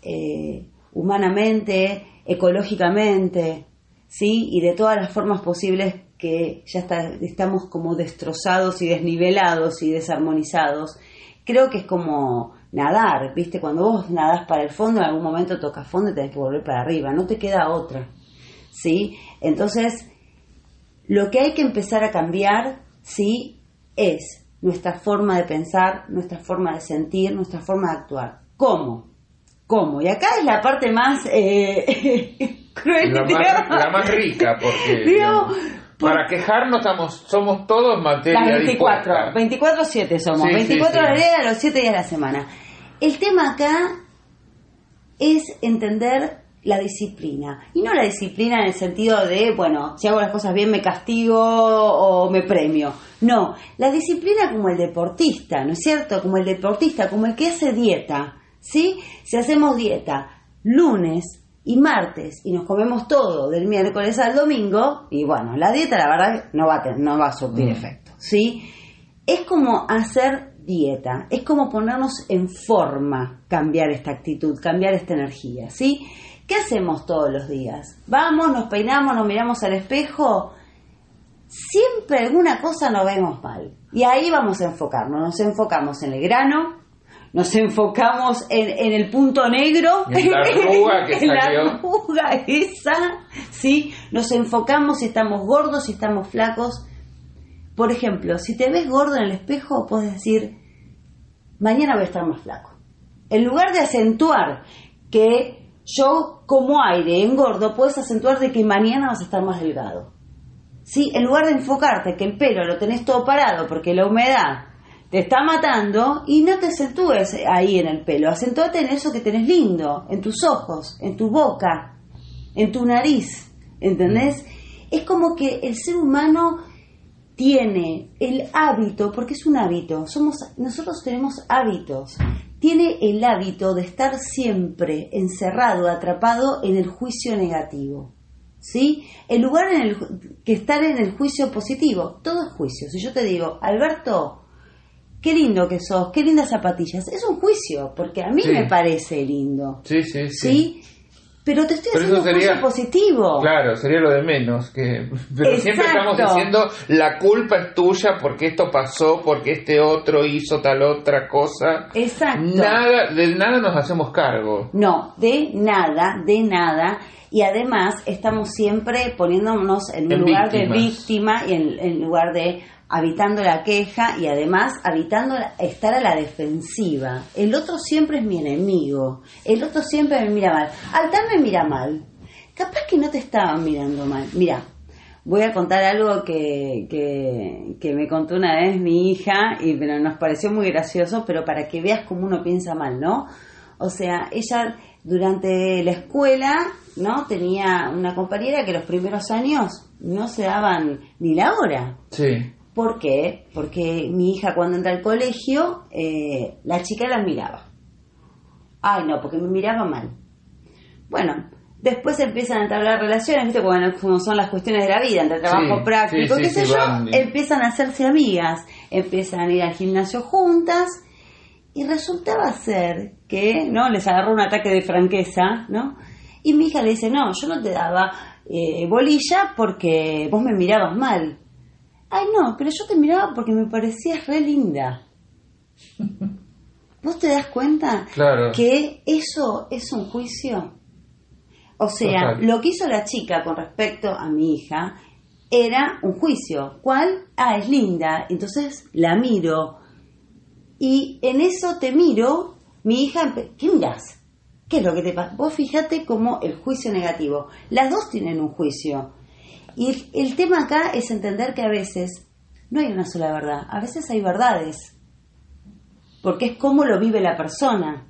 humanamente, ecológicamente, ¿sí? Y de todas las formas posibles que ya estamos como destrozados y desnivelados y desarmonizados. Creo que es como nadar, ¿viste? Cuando vos nadás para el fondo, en algún momento tocas fondo y tenés que volver para arriba, no te queda otra, ¿sí? Entonces, lo que hay que empezar a cambiar, ¿sí? Es nuestra forma de pensar, nuestra forma de sentir, nuestra forma de actuar. ¿Cómo? Y acá es la parte más cruel, la más rica, porque para quejarnos somos todos materia las 24/7 somos, sí, 24 horas al día, los 7 días de la semana. El tema acá es entender la disciplina, y no la disciplina en el sentido de, bueno, si hago las cosas bien me castigo o me premio. No, la disciplina como el deportista, ¿no es cierto? Como el deportista, como el que hace dieta, ¿sí? Si hacemos dieta lunes y martes y nos comemos todo del miércoles al domingo, y bueno, la dieta la verdad no va a surtir efecto, ¿sí? Es como hacer dieta, es como ponernos en forma, cambiar esta actitud, cambiar esta energía, ¿sí? ¿Qué hacemos todos los días? Vamos, nos peinamos, nos miramos al espejo, siempre alguna cosa nos vemos mal, y ahí vamos a enfocarnos, nos enfocamos en el grano, nos enfocamos en el punto negro, en la arruga que salió. En la arruga esa, ¿sí? Nos enfocamos si estamos gordos, si estamos flacos. Por ejemplo, si te ves gordo en el espejo, puedes decir, mañana voy a estar más flaco. En lugar de acentuar que yo como aire engordo, puedes acentuar de que mañana vas a estar más delgado, ¿sí? En lugar de enfocarte que el pelo lo tenés todo parado porque la humedad te está matando, y no te acentúes ahí en el pelo, acentúate en eso que tenés lindo, en tus ojos, en tu boca, en tu nariz, ¿entendés? Es como que el ser humano tiene el hábito, porque es un hábito, nosotros tenemos hábitos, tiene el hábito de estar siempre encerrado, atrapado en el juicio negativo, ¿sí? En lugar que estar en el juicio positivo. Todo es juicio. Si yo te digo, Alberto, qué lindo que sos, qué lindas zapatillas, es un juicio, porque a mí me parece lindo. Sí. Pero te estoy haciendo un juicio positivo. Claro, sería lo de menos. Pero siempre estamos diciendo, la culpa es tuya porque esto pasó, porque este otro hizo tal otra cosa. Exacto. De nada nos hacemos cargo. No, de nada. Y además estamos siempre poniéndonos en un lugar de víctima y en lugar de habitando la queja, y además estar a la defensiva. El otro siempre es mi enemigo, el otro siempre me mira mal. Altar me mira mal, capaz que no te estaban mirando mal. Mira, voy a contar algo que me contó una vez mi hija, pero nos pareció muy gracioso, pero para que veas cómo uno piensa mal, ¿no? O sea, ella durante la escuela, ¿no? Tenía una compañera que los primeros años no se daban ni la hora. Sí. ¿Por qué? Porque mi hija cuando entra al colegio, la chica la miraba. Ay, no, porque me miraba mal. Bueno, Después empiezan a entablar relaciones, ¿viste? Bueno, como son las cuestiones de la vida, entre trabajo práctico, qué sé yo, empiezan a hacerse amigas, empiezan a ir al gimnasio juntas, y resultaba ser que, ¿no? Les agarró un ataque de franqueza, ¿no? Y mi hija le dice, no, yo no te daba bolilla porque vos me mirabas mal. Ay, no, pero yo te miraba porque me parecías re linda. ¿Vos te das cuenta que eso es un juicio? O sea, lo que hizo la chica con respecto a mi hija era un juicio. ¿Cuál? Ah, es linda, entonces la miro. Y en eso te miro, mi hija, ¿qué mirás? ¿Qué es lo que te pasa? Vos fíjate como el juicio negativo. Las dos tienen un juicio. Y el tema acá es entender que a veces no hay una sola verdad. A veces hay verdades. Porque es cómo lo vive la persona.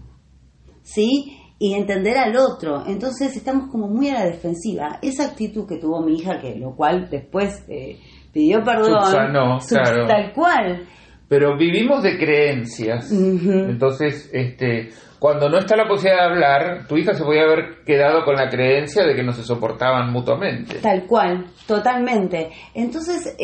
¿Sí? Y entender al otro. Entonces estamos como muy a la defensiva. Esa actitud que tuvo mi hija, que lo cual después pidió perdón. Subsanó, claro. Tal cual. Pero vivimos de creencias. Entonces, cuando no está la posibilidad de hablar, tu hija se podía haber quedado con la creencia de que no se soportaban mutuamente. Tal cual, totalmente. Entonces,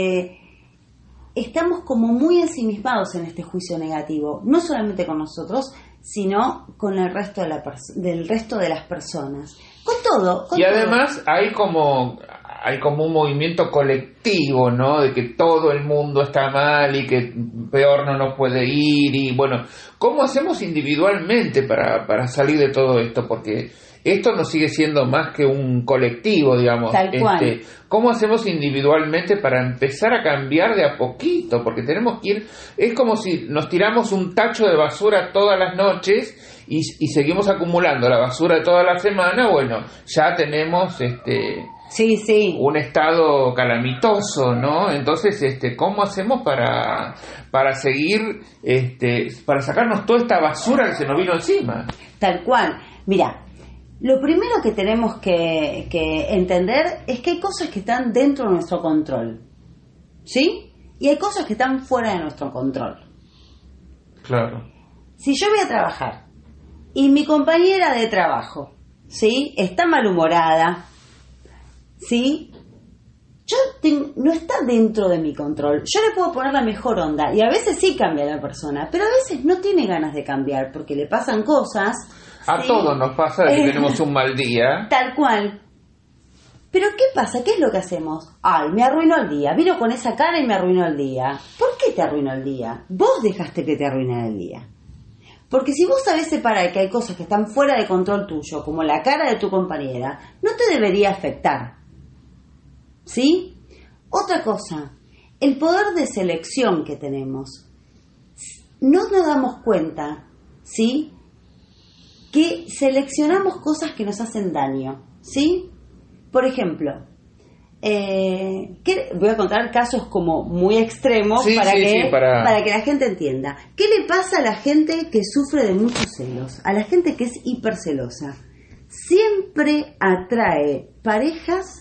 estamos como muy ensimismados en este juicio negativo, no solamente con nosotros, sino con el resto del resto de las personas. Con todo. Y además hay como un movimiento colectivo, ¿no? De que todo el mundo está mal y que peor no nos puede ir. Y bueno, ¿cómo hacemos individualmente para salir de todo esto? Porque esto no sigue siendo más que un colectivo, digamos. Tal cual. ¿Cómo hacemos individualmente para empezar a cambiar de a poquito? Porque tenemos que ir... Es como si nos tiramos un tacho de basura todas las noches y seguimos acumulando la basura toda la semana. Bueno, ya tenemos... Sí. un estado calamitoso, ¿no? Entonces, ¿cómo hacemos para seguir, para sacarnos toda esta basura que se nos vino encima? Tal cual. Mira, lo primero que tenemos que entender es que hay cosas que están dentro de nuestro control, ¿sí? Y hay cosas que están fuera de nuestro control. Claro. Si yo voy a trabajar y mi compañera de trabajo, ¿sí? Está malhumorada, ¿sí? No está dentro de mi control. Yo le puedo poner la mejor onda y a veces sí cambia la persona, pero a veces no tiene ganas de cambiar porque le pasan cosas. A todos nos pasa de que tenemos un mal día. Tal cual. Pero ¿qué pasa? ¿Qué es lo que hacemos? Ay, me arruinó el día. Vino con esa cara y me arruinó el día. ¿Por qué te arruinó el día? Vos dejaste que te arruinara el día. Porque si vos sabés separar que hay cosas que están fuera de control tuyo, como la cara de tu compañera, no te debería afectar. ¿Sí? Otra cosa, el poder de selección que tenemos. No nos damos cuenta, ¿sí? Que seleccionamos cosas que nos hacen daño, ¿sí? Por ejemplo, voy a contar casos como muy extremos para que la gente entienda. ¿Qué le pasa a la gente que sufre de muchos celos? A la gente que es hipercelosa. Siempre atrae parejas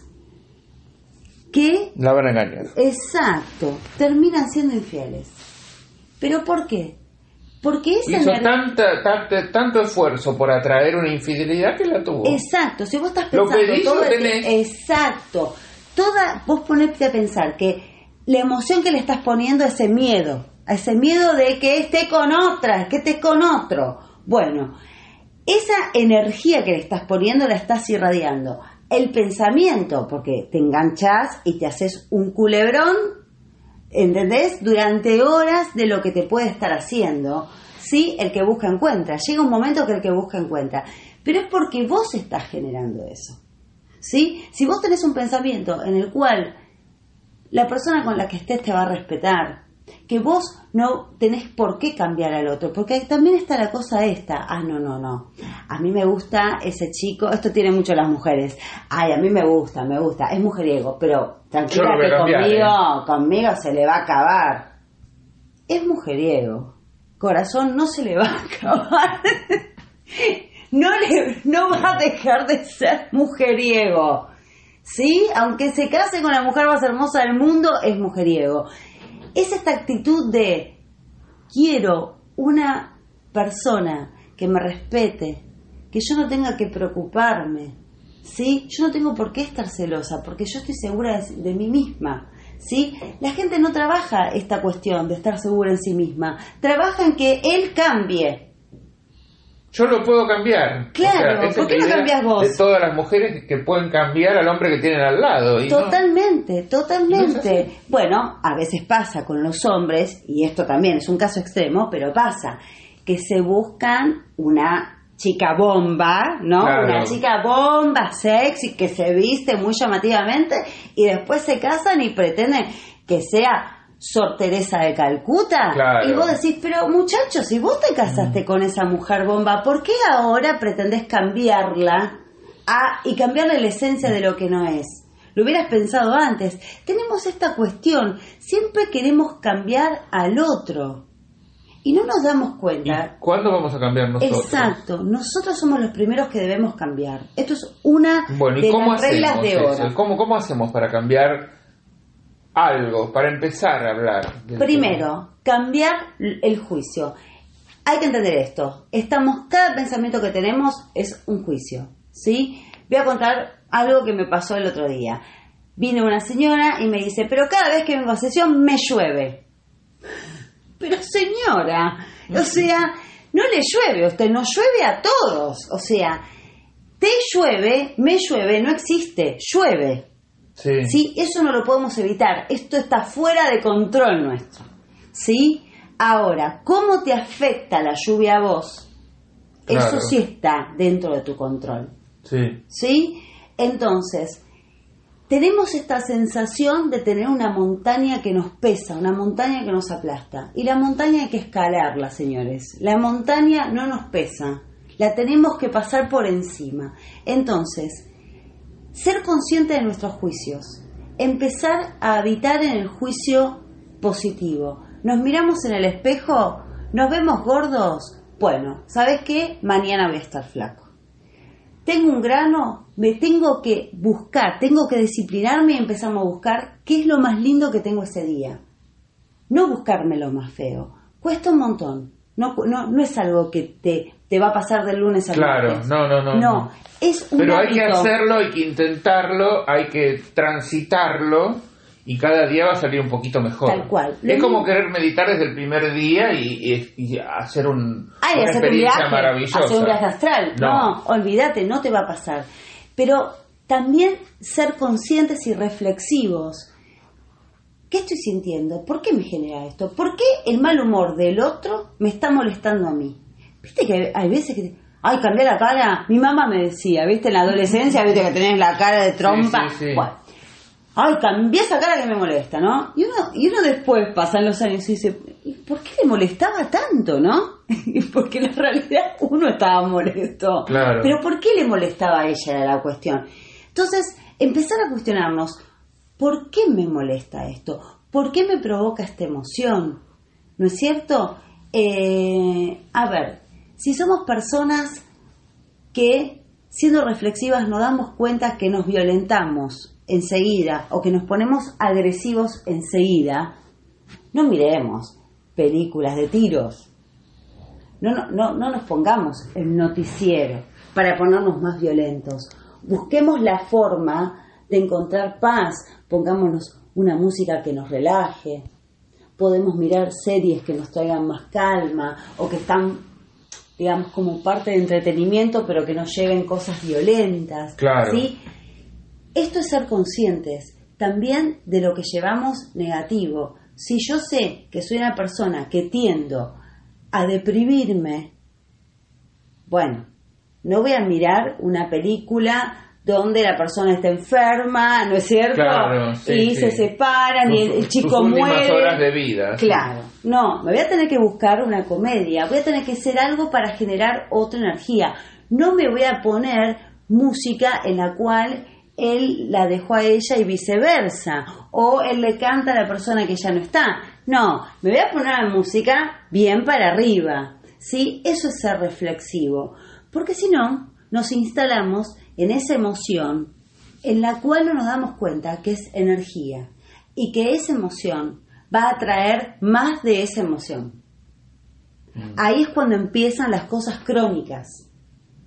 que la van a engañar. Exacto, terminan siendo infieles. ¿Pero por qué? Porque esa hizo tanto esfuerzo por atraer una infidelidad que la tuvo. Exacto, si vos estás pensando exacto, vos ponete a pensar que la emoción que le estás poniendo es ese miedo de que esté con otra, que esté con otro. Bueno, esa energía que le estás poniendo la estás irradiando. El pensamiento, porque te enganchás y te haces un culebrón, ¿entendés? Durante horas de lo que te puede estar haciendo. Sí, el que busca encuentra. Llega un momento que el que busca encuentra. Pero es porque vos estás generando eso. ¿Sí? Si vos tenés un pensamiento en el cual la persona con la que estés te va a respetar, que vos no tenés por qué cambiar al otro, porque también está la cosa esta. No. A mí me gusta ese chico, esto tiene mucho las mujeres. Ay, a mí me gusta, es mujeriego, pero tranquila que conmigo se le va a acabar. Es mujeriego. Corazón, no se le va a acabar. No va a dejar de ser mujeriego. ¿Sí? Aunque se case con la mujer más hermosa del mundo, es mujeriego. Es esta actitud de quiero una persona que me respete, que yo no tenga que preocuparme, ¿sí? Yo no tengo por qué estar celosa, porque yo estoy segura de mí misma, ¿sí? La gente no trabaja esta cuestión de estar segura en sí misma, trabaja en que él cambie. Yo lo puedo cambiar. Claro, ¿por qué no cambias vos? De todas las mujeres que pueden cambiar al hombre que tienen al lado. Y totalmente, no, totalmente. No bueno, a veces pasa con los hombres, y esto también es un caso extremo, pero pasa, que se buscan una chica bomba, ¿no? Claro. Una chica bomba, sexy, que se viste muy llamativamente, y después se casan y pretenden que sea Sor Teresa de Calcuta. Claro. Y vos decís, pero muchachos, si vos te casaste con esa mujer bomba, ¿por qué ahora pretendés cambiarla y cambiarle la esencia de lo que no es? Lo hubieras pensado antes. Tenemos esta cuestión, siempre queremos cambiar al otro y no nos damos cuenta. ¿Y cuándo vamos a cambiar nosotros? Exacto, nosotros somos los primeros que debemos cambiar. Esto es una de las reglas de oro. ¿Cómo hacemos para cambiar algo, para empezar a hablar? Primero, cambiar el juicio. Hay que entender esto. Cada pensamiento que tenemos es un juicio, ¿sí? Voy a contar algo que me pasó el otro día. Vino una señora y me dice, pero cada vez que vengo a sesión me llueve. Pero señora, o sea, no le llueve a usted, nos llueve a todos. O sea, te llueve, me llueve, no existe, llueve. Sí. ¿Sí? Eso no lo podemos evitar. Esto está fuera de control nuestro. ¿Sí? Ahora, ¿cómo te afecta la lluvia a vos? Claro. Eso sí está dentro de tu control. Sí. ¿Sí? Entonces, tenemos esta sensación de tener una montaña que nos pesa, una montaña que nos aplasta. Y la montaña hay que escalarla, señores. La montaña no nos pesa. La tenemos que pasar por encima. Entonces, ser consciente de nuestros juicios, empezar a habitar en el juicio positivo. Nos miramos en el espejo, nos vemos gordos, bueno, ¿sabes qué? Mañana voy a estar flaco. Tengo un grano, me tengo que buscar, tengo que disciplinarme y empezamos a buscar qué es lo más lindo que tengo ese día. No buscarme lo más feo, cuesta un montón, no es algo que te va a pasar del lunes al martes. Claro, no. Es un Pero hábito. hay que hacerlo, hay que intentarlo, hay que transitarlo y cada día va a salir un poquito mejor. Tal cual. Es como querer meditar desde el primer día y hacer una experiencia maravillosa. Hacer un viaje astral. No, olvídate, no te va a pasar. Pero también ser conscientes y reflexivos. ¿Qué estoy sintiendo? ¿Por qué me genera esto? ¿Por qué el mal humor del otro me está molestando a mí? Viste que hay veces que... Ay, cambié la cara. Mi mamá me decía, ¿viste? En la adolescencia, ¿viste? Que tenés la cara de trompa. Sí. Bueno, ay, cambié esa cara que me molesta, ¿no? Y uno después, pasan los años y dice, ¿y por qué le molestaba tanto, no? Porque en realidad uno estaba molesto. Claro. Pero ¿por qué le molestaba a ella? Era la cuestión. Entonces, empezar a cuestionarnos, ¿por qué me molesta esto? ¿Por qué me provoca esta emoción? ¿No es cierto? A ver, si somos personas que, siendo reflexivas, nos damos cuenta que nos violentamos enseguida o que nos ponemos agresivos enseguida, no miremos películas de tiros. No nos pongamos el noticiero para ponernos más violentos. Busquemos la forma de encontrar paz. Pongámonos una música que nos relaje. Podemos mirar series que nos traigan más calma o que están, digamos, como parte de entretenimiento, pero que nos lleven cosas violentas. Claro. ¿Sí? Esto es ser conscientes también de lo que llevamos negativo. Si yo sé que soy una persona que tiendo a deprimirme, bueno, no voy a mirar una película donde la persona está enferma, ¿no es cierto? Claro, sí, se separan y el chico sus muere. últimas horas de vida. Claro, no, me voy a tener que buscar una comedia, voy a tener que hacer algo para generar otra energía. No me voy a poner música en la cual él la dejó a ella y viceversa, o él le canta a la persona que ya no está. No, me voy a poner la música bien para arriba, ¿sí? Eso es ser reflexivo, porque si no, nos instalamos en esa emoción en la cual no nos damos cuenta que es energía y que esa emoción va a traer más de esa emoción. Ahí es cuando empiezan las cosas crónicas.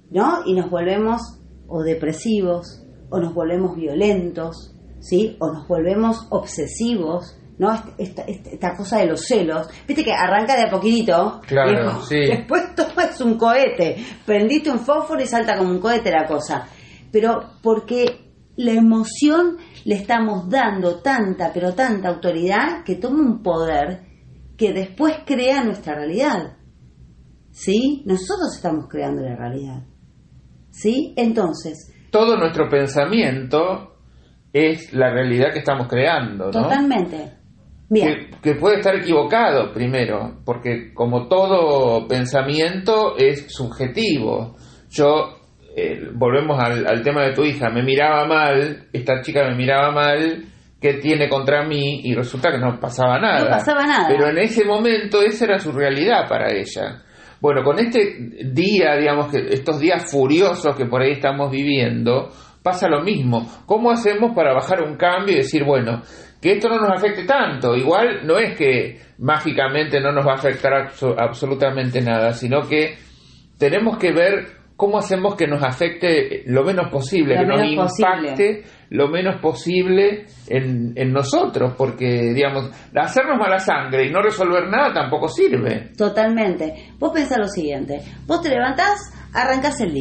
¿no? Y nos volvemos o depresivos, o nos volvemos violentos, ¿sí? O nos volvemos obsesivos, ¿no? Esta cosa de los celos. Viste que arranca de a poquitito. Claro, viejo, sí. Después todo es un cohete. Prendiste un fósforo y salta como un cohete la cosa. Pero porque la emoción le estamos dando tanta, pero tanta autoridad que toma un poder que después crea nuestra realidad. ¿Sí? Nosotros estamos creando la realidad. ¿Sí? Entonces... todo nuestro pensamiento es la realidad que estamos creando, ¿no? Totalmente. Bien. Que puede estar equivocado primero, porque como todo pensamiento es subjetivo. Yo, volvemos al tema de tu hija, me miraba mal, esta chica me miraba mal, ¿qué tiene contra mí? Y resulta que no pasaba nada. No pasaba nada. Pero en ese momento esa era su realidad para ella. Bueno, con este día, digamos, que estos días furiosos que por ahí estamos viviendo, pasa lo mismo. ¿Cómo hacemos para bajar un cambio y decir, bueno, que esto no nos afecte tanto? Igual no es que mágicamente no nos va a afectar absolutamente nada, sino que tenemos que ver cómo hacemos que nos afecte lo menos posible, que nos impacte lo menos posible en nosotros, porque, digamos, hacernos mala sangre y no resolver nada tampoco sirve. Totalmente. Vos pensás lo siguiente, vos te levantás, arrancás el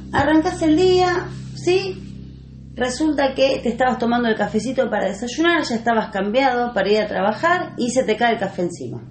día, ¿sí? Resulta que te estabas tomando el cafecito para desayunar, ya estabas cambiado para ir a trabajar y se te cae el café encima.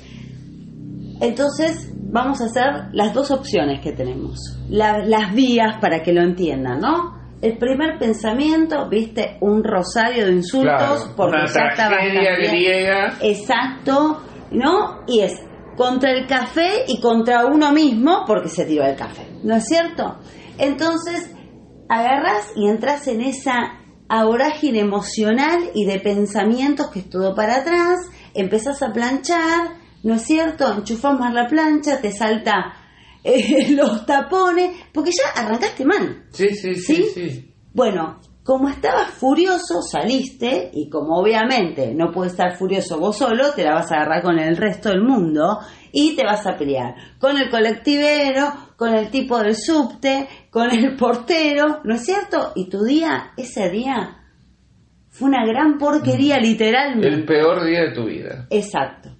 Entonces, vamos a hacer las dos opciones que tenemos, las vías para que lo entiendan, ¿no? El primer pensamiento, viste, un rosario de insultos, claro, porque una ya estabas tragedia griega. Exacto, ¿no? Y es contra el café y contra uno mismo porque se tiró el café, ¿no es cierto? Entonces, agarrás y entras en esa vorágine emocional y de pensamientos que es todo para atrás, empezás a planchar, ¿no es cierto? Enchufás más la plancha, te salta los tapones, porque ya arrancaste mal. Sí. Bueno, como estabas furioso, saliste, y como obviamente no puedes estar furioso vos solo, te la vas a agarrar con el resto del mundo y te vas a pelear con el colectivero, con el tipo del subte, con el portero, ¿no es cierto? Y tu día, ese día, fue una gran porquería, literalmente. El peor día de tu vida. Exacto.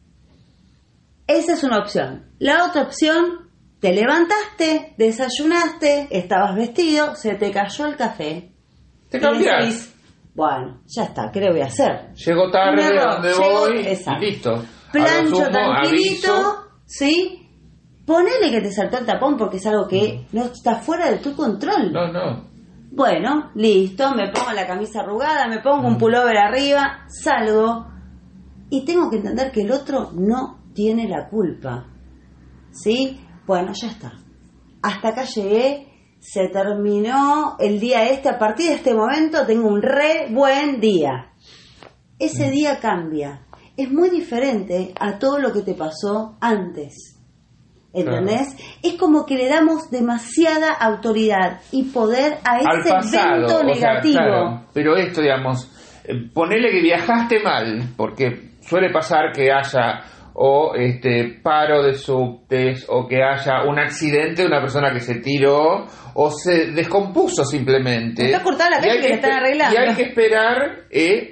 Esa es una opción. La otra opción, te levantaste, desayunaste, estabas vestido, se te cayó el café. Te cambiás. Bueno, ya está, ¿qué le voy a hacer? Llego tarde de donde voy y listo. Plancho tranquilito, ¿sí? Ponele que te saltó el tapón porque es algo que no está fuera de tu control. No. Bueno, listo, me pongo la camisa arrugada, me pongo un pullover arriba, salgo y tengo que entender que el otro no tiene la culpa, ¿sí? Bueno, ya está. Hasta acá llegué, se terminó el día a partir de este momento tengo un re buen día. Ese día cambia. Es muy diferente a todo lo que te pasó antes. ¿Entendés? Claro. Es como que le damos demasiada autoridad y poder a ese evento negativo. Sea, claro, pero esto, digamos, ponele que viajaste mal, porque suele pasar que haya o paro de subtes, o que haya un accidente de una persona que se tiró o se descompuso simplemente. Está cortada la calle que le están arreglando. Y hay que esperar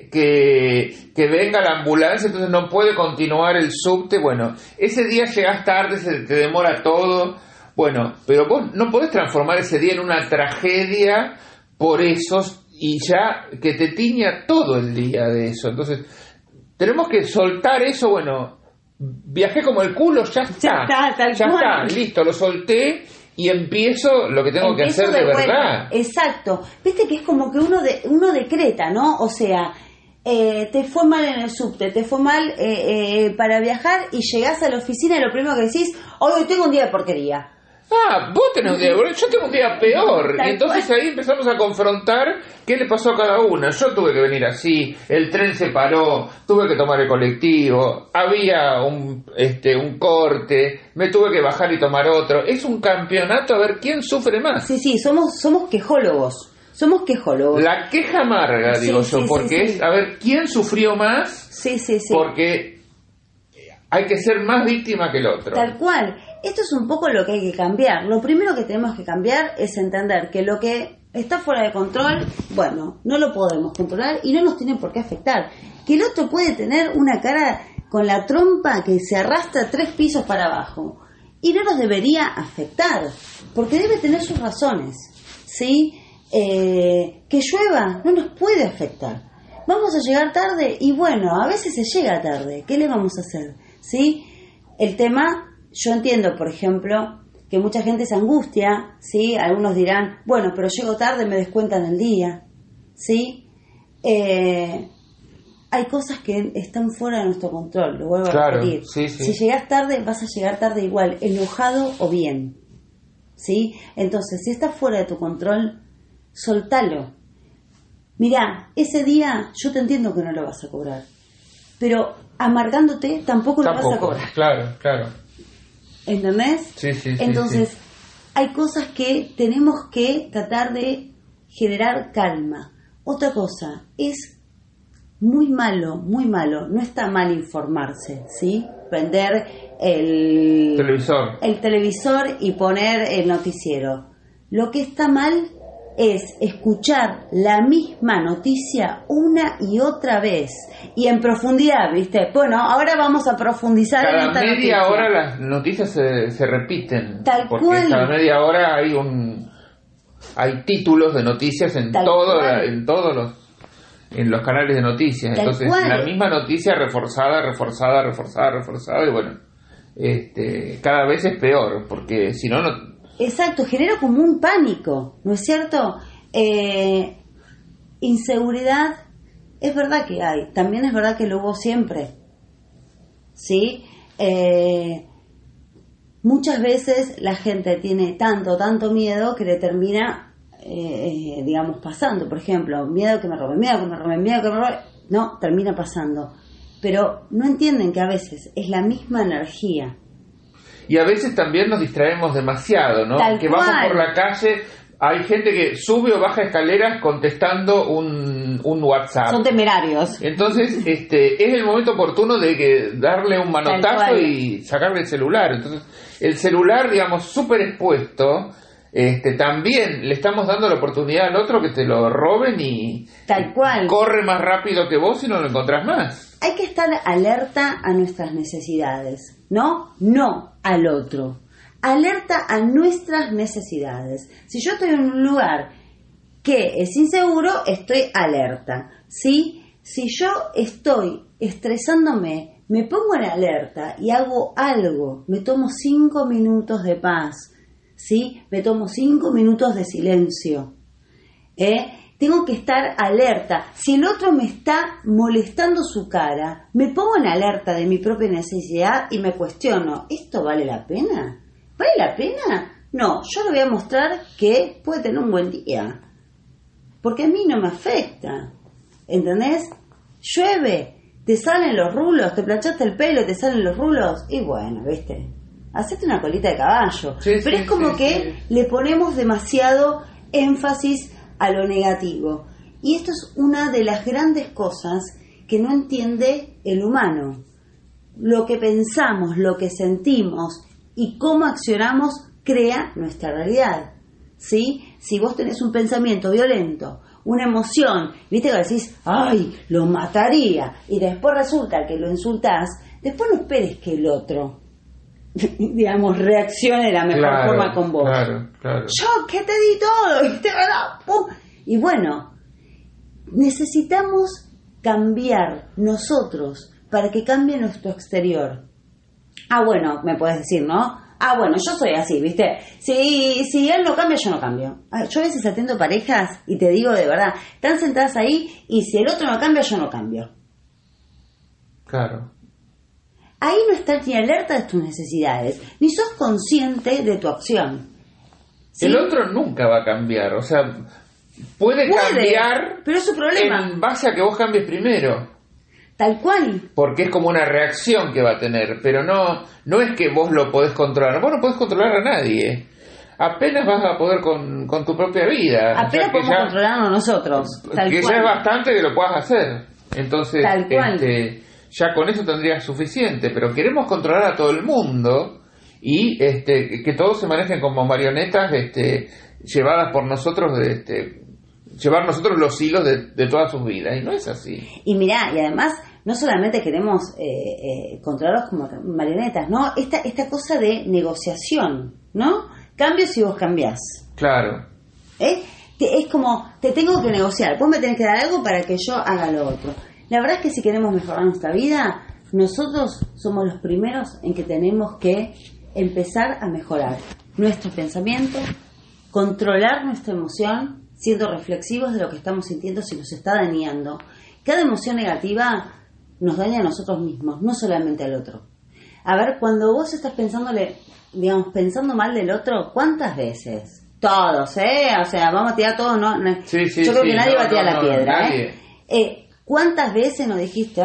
que venga la ambulancia, entonces no puede continuar el subte. Bueno, ese día llegas tarde, se te demora todo. Bueno, pero vos no podés transformar ese día en una tragedia por eso y ya que te tiña todo el día de eso. Entonces, tenemos que soltar eso. Bueno, viajé como el culo, ya está, listo, lo solté y empiezo lo que tengo que hacer de verdad. Exacto, viste que es como que uno decreta, ¿no? O sea, te fue mal en el subte, te fue mal para viajar y llegás a la oficina y lo primero que decís, hoy tengo un día de porquería. Vos tenés un día, yo tengo un día peor. Y entonces ahí empezamos a confrontar qué le pasó a cada una. Yo tuve que venir así, el tren se paró, tuve que tomar el colectivo, había un corte, me tuve que bajar y tomar otro. Es un campeonato a ver quién sufre más. Sí, somos quejólogos. Somos quejólogos. La queja amarga, digo yo, porque es a ver quién sufrió más. Sí. Porque hay que ser más víctima que el otro. Tal cual. esto es un poco lo que hay que cambiar. Lo primero que tenemos que cambiar es entender que lo que está fuera de control, bueno, no lo podemos controlar y no nos tiene por qué afectar. Que el otro puede tener una cara con la trompa que se arrastra 3 pisos para abajo y no nos debería afectar, porque debe tener sus razones, ¿sí? Que llueva no nos puede afectar. Vamos a llegar tarde y bueno, a veces se llega tarde. ¿Qué le vamos a hacer? ¿Sí? El tema, yo entiendo, por ejemplo, que mucha gente se angustia, ¿sí? Algunos dirán, bueno, pero llego tarde, me descuentan el día, ¿sí? Hay cosas que están fuera de nuestro control, lo vuelvo a repetir. Sí. Si llegás tarde, vas a llegar tarde igual, enojado o bien, ¿sí? Entonces, si está fuera de tu control, soltalo. Mirá, ese día yo te entiendo que no lo vas a cobrar, pero amargándote tampoco lo vas a cobrar. Claro. ¿Entendés? Sí. Entonces, hay cosas que tenemos que tratar de generar calma. Otra cosa, es muy malo, no está mal informarse, ¿sí? Prender el televisor y poner el noticiero. Lo que está mal es escuchar la misma noticia una y otra vez y en profundidad, ¿viste? Bueno, ahora vamos a profundizar en esta noticia. Cada media hora las noticias se repiten. Tal porque cual. Cada media hora hay títulos de noticias en los canales de noticias. Tal Entonces, cual. la misma noticia reforzada y bueno, cada vez es peor, porque si no Exacto, genera como un pánico, ¿no es cierto? Inseguridad, es verdad que hay, también es verdad que lo hubo siempre, ¿sí? Muchas veces la gente tiene tanto miedo que le termina, pasando. Por ejemplo, miedo que me roben, no, termina pasando. Pero no entienden que a veces es la misma energía. Y a veces también nos distraemos demasiado, ¿no? Tal que cual. vamos por la calle, hay gente que sube o baja escaleras contestando un WhatsApp. Son temerarios. Entonces, es el momento oportuno de que darle un manotazo y sacarle el celular. Entonces, el celular, digamos, súper expuesto, también le estamos dando la oportunidad al otro que te lo roben y Tal cual. Corre más rápido que vos y no lo encontrás más. Hay que estar alerta a nuestras necesidades, ¿no? No al otro. Alerta a nuestras necesidades. Si yo estoy en un lugar que es inseguro, estoy alerta, ¿sí? Si yo estoy estresándome, me pongo en alerta y hago algo, me tomo 5 minutos de paz, ¿sí? Me tomo 5 minutos de silencio, Tengo que estar alerta. Si el otro me está molestando su cara, me pongo en alerta de mi propia necesidad y me cuestiono, ¿esto vale la pena? ¿Vale la pena? No, yo le voy a mostrar que puede tener un buen día. Porque a mí no me afecta. ¿Entendés? Llueve, te salen los rulos, te planchaste el pelo, te salen los rulos. Y bueno, ¿viste? Hacete una colita de caballo. Sí, pero es como que le ponemos demasiado énfasis a lo negativo. Y esto es una de las grandes cosas que no entiende el humano. Lo que pensamos, lo que sentimos y cómo accionamos crea nuestra realidad, ¿sí? Si vos tenés un pensamiento violento, una emoción, viste que decís, ¡ay, lo mataría! Y después resulta que lo insultás, después no esperes que el otro, digamos, reaccione de la mejor forma con vos. Claro. Yo que te di todo, y bueno, necesitamos cambiar nosotros para que cambie nuestro exterior. Bueno, me puedes decir, ¿no? Bueno, yo soy así, ¿viste? Si él no cambia, yo no cambio. Yo a veces atiendo parejas y te digo de verdad, están sentadas ahí y si el otro no cambia, yo no cambio. Claro. Ahí no estás ni alerta de tus necesidades, ni sos consciente de tu acción, ¿sí? El otro nunca va a cambiar, o sea, puede cambiar, pero es su problema. En base a que vos cambies primero. Tal cual. Porque es como una reacción que va a tener, pero no es que vos lo podés controlar. Vos no podés controlar a nadie. Apenas vas a poder con tu propia vida. Apenas podemos controlarnos nosotros. Tal que cual. ya es bastante que lo puedas hacer. Entonces, Tal cual. ya con eso tendrías suficiente. Pero queremos controlar a todo el mundo y que todos se manejen como marionetas llevadas por nosotros, llevar nosotros los hilos de todas sus vidas, y no es así. Y mirá, y además no solamente queremos controlarlos como marionetas, ¿no? Esta cosa de negociación, ¿no? Cambio si vos cambiás. Claro. Es como, te tengo que negociar, vos me tenés que dar algo para que yo haga lo otro. La verdad es que si queremos mejorar nuestra vida, nosotros somos los primeros en que tenemos que empezar a mejorar nuestro pensamiento, controlar nuestra emoción, siendo reflexivos de lo que estamos sintiendo si nos está dañando. Cada emoción negativa nos daña a nosotros mismos, no solamente al otro. A ver, cuando vos estás pensando mal del otro, ¿cuántas veces? Todos, O sea, vamos a tirar todo, ¿no? Sí, yo creo que nadie va a tirar la piedra, nadie. ¿Cuántas veces nos dijiste,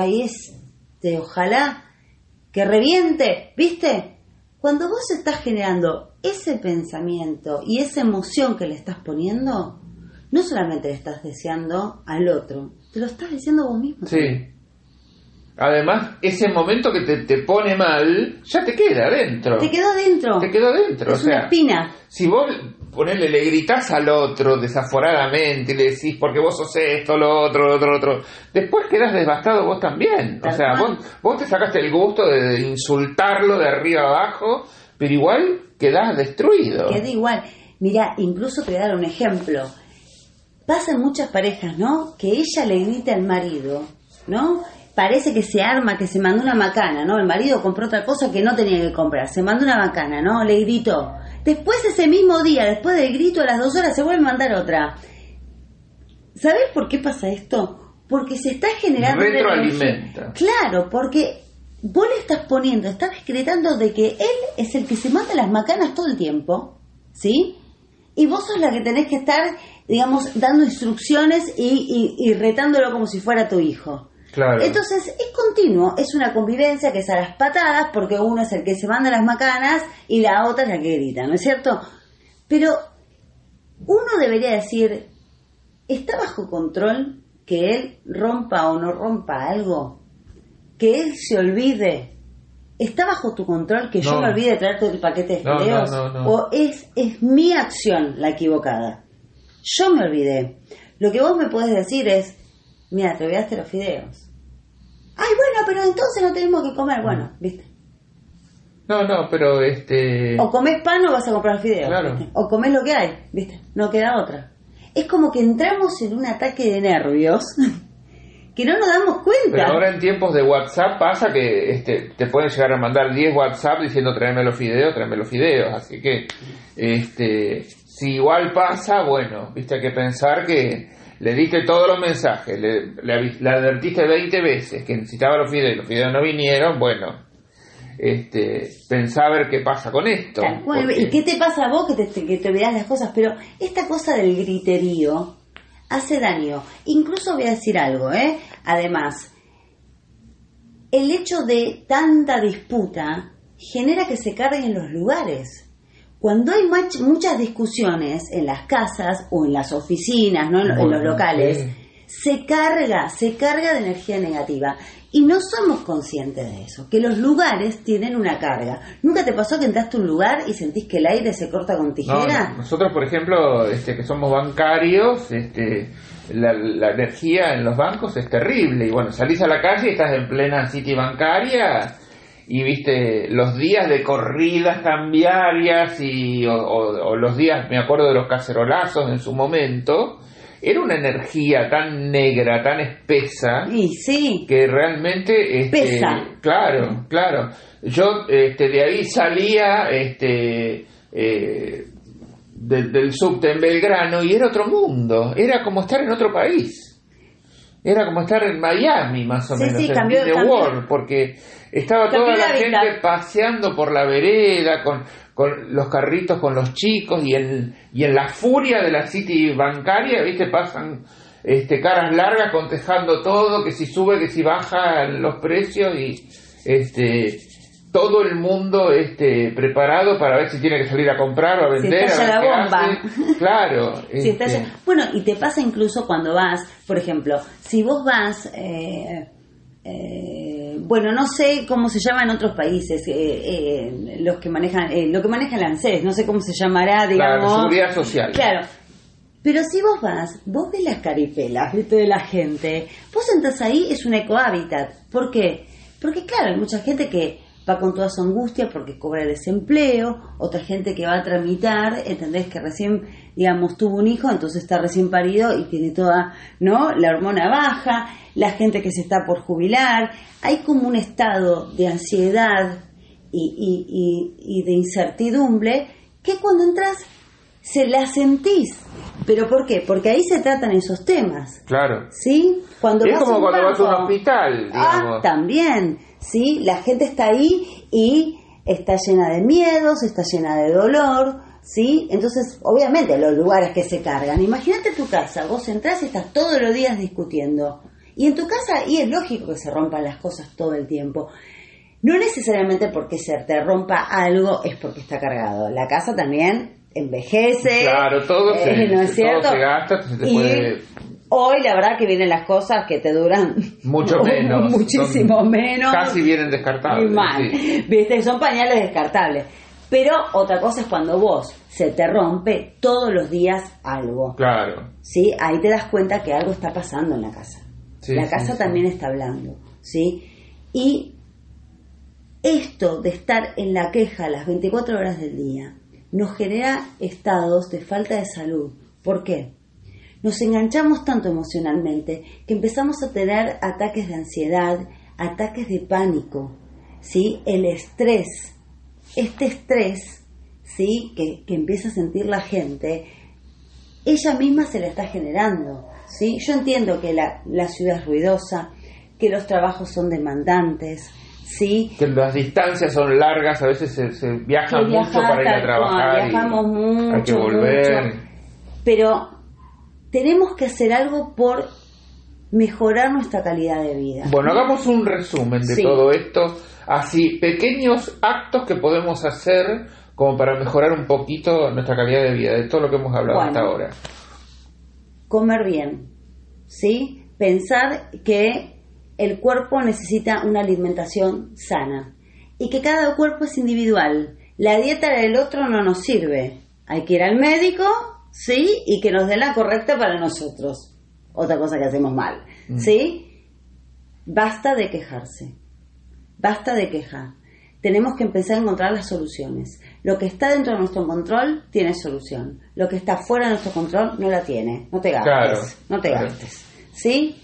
ojalá que reviente, ¿viste? Cuando vos estás generando ese pensamiento y esa emoción que le estás poniendo, no solamente le estás deseando al otro, te lo estás deseando vos mismo. Sí. Además, ese momento que te pone mal, ya te queda adentro. Te quedó adentro. Es una espina. Si vos le gritás al otro desaforadamente y le decís porque vos sos esto, lo otro, después quedás devastado vos también. O sea, vos te sacaste el gusto de insultarlo de arriba abajo, pero igual quedás destruido. Queda igual. Mira, incluso te voy a dar un ejemplo. Pasa en muchas parejas, ¿no? Que ella le grita al marido, ¿no? Parece que se arma, que se mandó una macana, ¿no? El marido compró otra cosa que no tenía que comprar. Se mandó una macana, ¿no? Le gritó. Después, ese mismo día, después del grito, a las 2 horas, se vuelve a mandar otra. ¿Sabés por qué pasa esto? Porque se está generando... Retroalimenta. Claro, porque vos le estás decretando de que él es el que se manda las macanas todo el tiempo, ¿sí? Y vos sos la que tenés que estar, dando instrucciones y retándolo como si fuera tu hijo. Claro. Entonces es continuo, es una convivencia que es a las patadas, porque uno es el que se manda las macanas y la otra es la que grita, ¿no es cierto? Pero uno debería decir, ¿está bajo control que él rompa o no rompa algo? ¿Que él se olvide? ¿Está bajo tu control que yo me olvide de traerte el paquete de fideos? No. ¿O es mi acción la equivocada? Yo me olvidé. Lo que vos me podés decir es, mira, te olvidaste los fideos. Ay, bueno, pero entonces no tenemos que comer. Bueno, ¿viste? No, pero O comés pan o vas a comprar fideos. Claro. ¿Viste? O comés lo que hay, ¿viste? No queda otra. Es como que entramos en un ataque de nervios que no nos damos cuenta. Pero ahora en tiempos de WhatsApp pasa que te pueden llegar a mandar 10 WhatsApp diciendo tráeme los fideos. Así que, si igual pasa, bueno, viste, hay que pensar que le diste todos los mensajes, le advertiste 20 veces que necesitaba los fideos no vinieron, bueno, pensá a ver qué pasa con esto. Porque... ¿Y qué te pasa a vos que te olvidás las cosas? Pero esta cosa del griterío hace daño. Incluso voy a decir algo, Además, el hecho de tanta disputa genera que se carguen los lugares. Cuando hay muchas discusiones en las casas o en las oficinas, ¿no? En los locales, se carga de energía negativa. Y no somos conscientes de eso, que los lugares tienen una carga. ¿Nunca te pasó que entraste a un lugar y sentís que el aire se corta con tijera? No. Nosotros, por ejemplo, que somos bancarios, la energía en los bancos es terrible. Y bueno, salís a la calle y estás en plena city bancaria... Y viste los días de corridas cambiarias o los días, me acuerdo de los cacerolazos en su momento, era una energía tan negra, tan espesa, sí, que realmente pesa. Claro. Yo de ahí salía del subte en Belgrano y era otro mundo, era como estar en otro país. Era como estar en Miami, más o menos, en cambió. World, porque estaba toda la gente paseando por la vereda, con los carritos con los chicos, y en la furia de la city bancaria, ¿viste? Pasan caras largas contestando todo, que si sube, que si baja los precios, y todo el mundo preparado para ver si tiene que salir a comprar o a vender. Si estalla la bomba. Claro. Bueno, y te pasa incluso cuando vas, por ejemplo, si vos vas, bueno, no sé cómo se llama en otros países, los que manejan, lo que maneja el ANSES, no sé cómo se llamará, digamos. Claro, seguridad social. Claro. Pero si vos ves las caripelas, ¿viste? De la gente, vos entras ahí, es un ecohábitat. ¿Por qué? Porque claro, hay mucha gente que va con toda su angustia porque cobra desempleo, otra gente que va a tramitar, ¿entendés? Que recién, digamos, tuvo un hijo, entonces está recién parido y tiene toda, ¿no?, la hormona baja, la gente que se está por jubilar. Hay como un estado de ansiedad y de incertidumbre que cuando entras se la sentís. ¿Pero por qué? Porque ahí se tratan esos temas. Claro. ¿Sí? Cuando es vas como a un cuando vas a un campo, hospital, digamos. También, ¿sí? La gente está ahí y está llena de miedos, está llena de dolor, ¿sí? Entonces, obviamente, los lugares que se cargan. Imagínate tu casa, vos entrás y estás todos los días discutiendo. Y en tu casa, y es lógico que se rompan las cosas todo el tiempo. No necesariamente porque se te rompa algo es porque está cargado. La casa también envejece. Claro, todo ¿no es cierto? Todo se gasta, se te puede... Hoy la verdad que vienen las cosas que te duran mucho menos, muchísimo menos, casi vienen descartables. Mal. Sí. Viste, son pañales descartables. Pero otra cosa es cuando vos se te rompe todos los días algo. Claro. Sí, ahí te das cuenta que algo está pasando en la casa. Sí, la casa también está hablando, ¿sí? Y esto de estar en la queja las 24 horas del día nos genera estados de falta de salud. ¿Por qué? Nos enganchamos tanto emocionalmente que empezamos a tener ataques de ansiedad, ataques de pánico, ¿sí? El estrés, este estrés, ¿sí?, que empieza a sentir la gente, ella misma se la está generando, ¿sí? Yo entiendo que la ciudad es ruidosa, que los trabajos son demandantes, ¿sí? Que las distancias son largas, a veces se viaja mucho para ir a trabajar. Viajamos mucho, hay que volver. Mucho, pero tenemos que hacer algo por mejorar nuestra calidad de vida. Bueno, hagamos un resumen de todo esto, así, pequeños actos que podemos hacer como para mejorar un poquito nuestra calidad de vida, de todo lo que hemos hablado hasta ahora. Comer bien, ¿sí? Pensar que el cuerpo necesita una alimentación sana y que cada cuerpo es individual. La dieta del otro no nos sirve. Hay que ir al médico, ¿sí? Y que nos dé la correcta para nosotros. Otra cosa que hacemos mal, ¿sí? Basta de quejarse. Basta de queja. Tenemos que empezar a encontrar las soluciones. Lo que está dentro de nuestro control tiene solución. Lo que está fuera de nuestro control no la tiene. No te gastes. Claro, no te gastes. ¿Sí?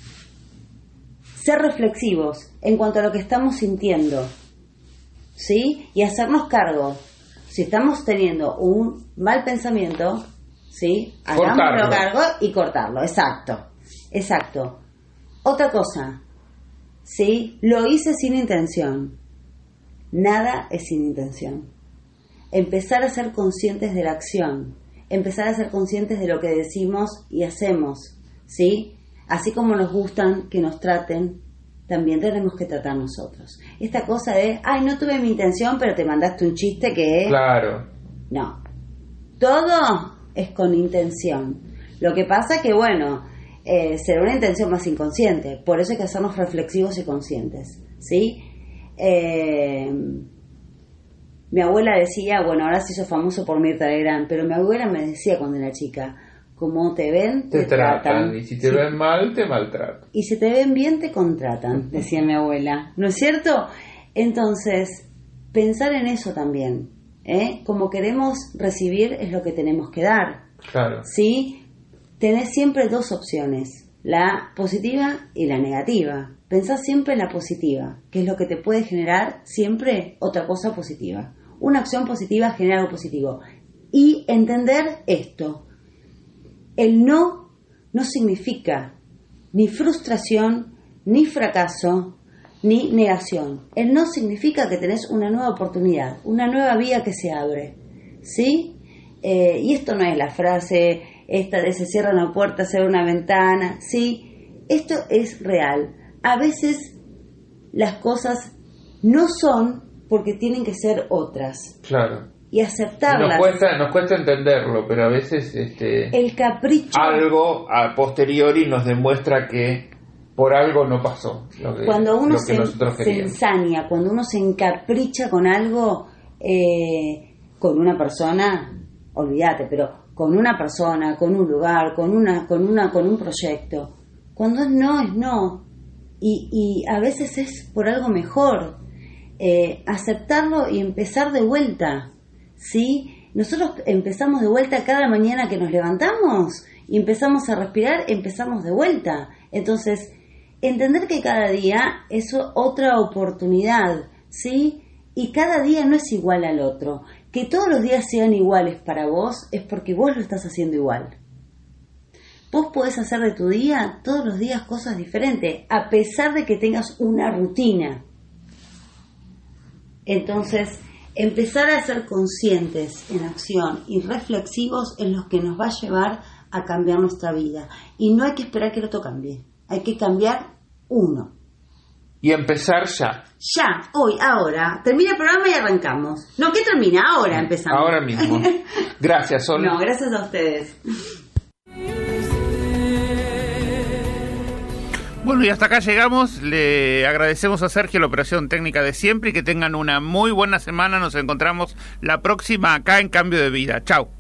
Ser reflexivos en cuanto a lo que estamos sintiendo. ¿Sí? Y hacernos cargo. Si estamos teniendo un mal pensamiento, ¿sí?, hagámoslo cargo y cortarlo. Exacto. Otra cosa, ¿sí?, lo hice sin intención. Nada es sin intención. Empezar a ser conscientes de la acción, empezar a ser conscientes de lo que decimos y hacemos, ¿sí? Así como nos gustan que nos traten, también tenemos que tratar nosotros. Esta cosa de, no tuve mi intención, pero te mandaste un chiste que... Claro. No. Todo es con intención. Lo que pasa que, bueno, será una intención más inconsciente. Por eso hay que hacernos reflexivos y conscientes, ¿sí? Mi abuela decía, bueno, ahora se hizo famoso por Mirta Legrand, pero mi abuela me decía cuando era chica, como te ven, te tratan. Y si te ven mal, te maltratan. Y si te ven bien, te contratan, decía mi abuela. ¿No es cierto? Entonces, pensar en eso también. Como queremos recibir es lo que tenemos que dar. Claro. ¿Sí? Tenés siempre dos opciones, la positiva y la negativa. Pensá siempre en la positiva, que es lo que te puede generar siempre otra cosa positiva. Una acción positiva genera algo positivo. Y entender esto. El no significa ni frustración, ni fracaso, ni negación. El no significa que tenés una nueva oportunidad, una nueva vía que se abre, ¿sí? Y esto no es la frase esta de se cierra una puerta, se abre una ventana, ¿sí? Esto es real. A veces las cosas no son porque tienen que ser otras. Claro. Y aceptarlas. Nos cuesta entenderlo, pero a veces el capricho, algo a posteriori nos demuestra que por algo no pasó cuando uno lo que nosotros se queríamos. ensaña, cuando uno se encapricha con algo, con una persona, olvídate, pero con una persona, con un lugar, con un proyecto, cuando es no, y a veces es por algo mejor, aceptarlo y empezar de vuelta, ¿sí? Nosotros empezamos de vuelta cada mañana que nos levantamos y empezamos a respirar, empezamos de vuelta. Entonces, entender que cada día es otra oportunidad, ¿sí? Y cada día no es igual al otro. Que todos los días sean iguales para vos es porque vos lo estás haciendo igual. Vos podés hacer de tu día todos los días cosas diferentes, a pesar de que tengas una rutina. Entonces, empezar a ser conscientes en acción y reflexivos es lo que nos va a llevar a cambiar nuestra vida. Y no hay que esperar que el otro cambie. Hay que cambiar uno. Y empezar ya. Ya, hoy, ahora. Termina el programa y arrancamos. No, ¿qué termina? Ahora empezamos. Ahora mismo. Gracias, Sol. No, gracias a ustedes. Bueno, y hasta acá llegamos. Le agradecemos a Sergio la operación técnica de siempre y que tengan una muy buena semana. Nos encontramos la próxima acá en Cambio de Vida. Chau.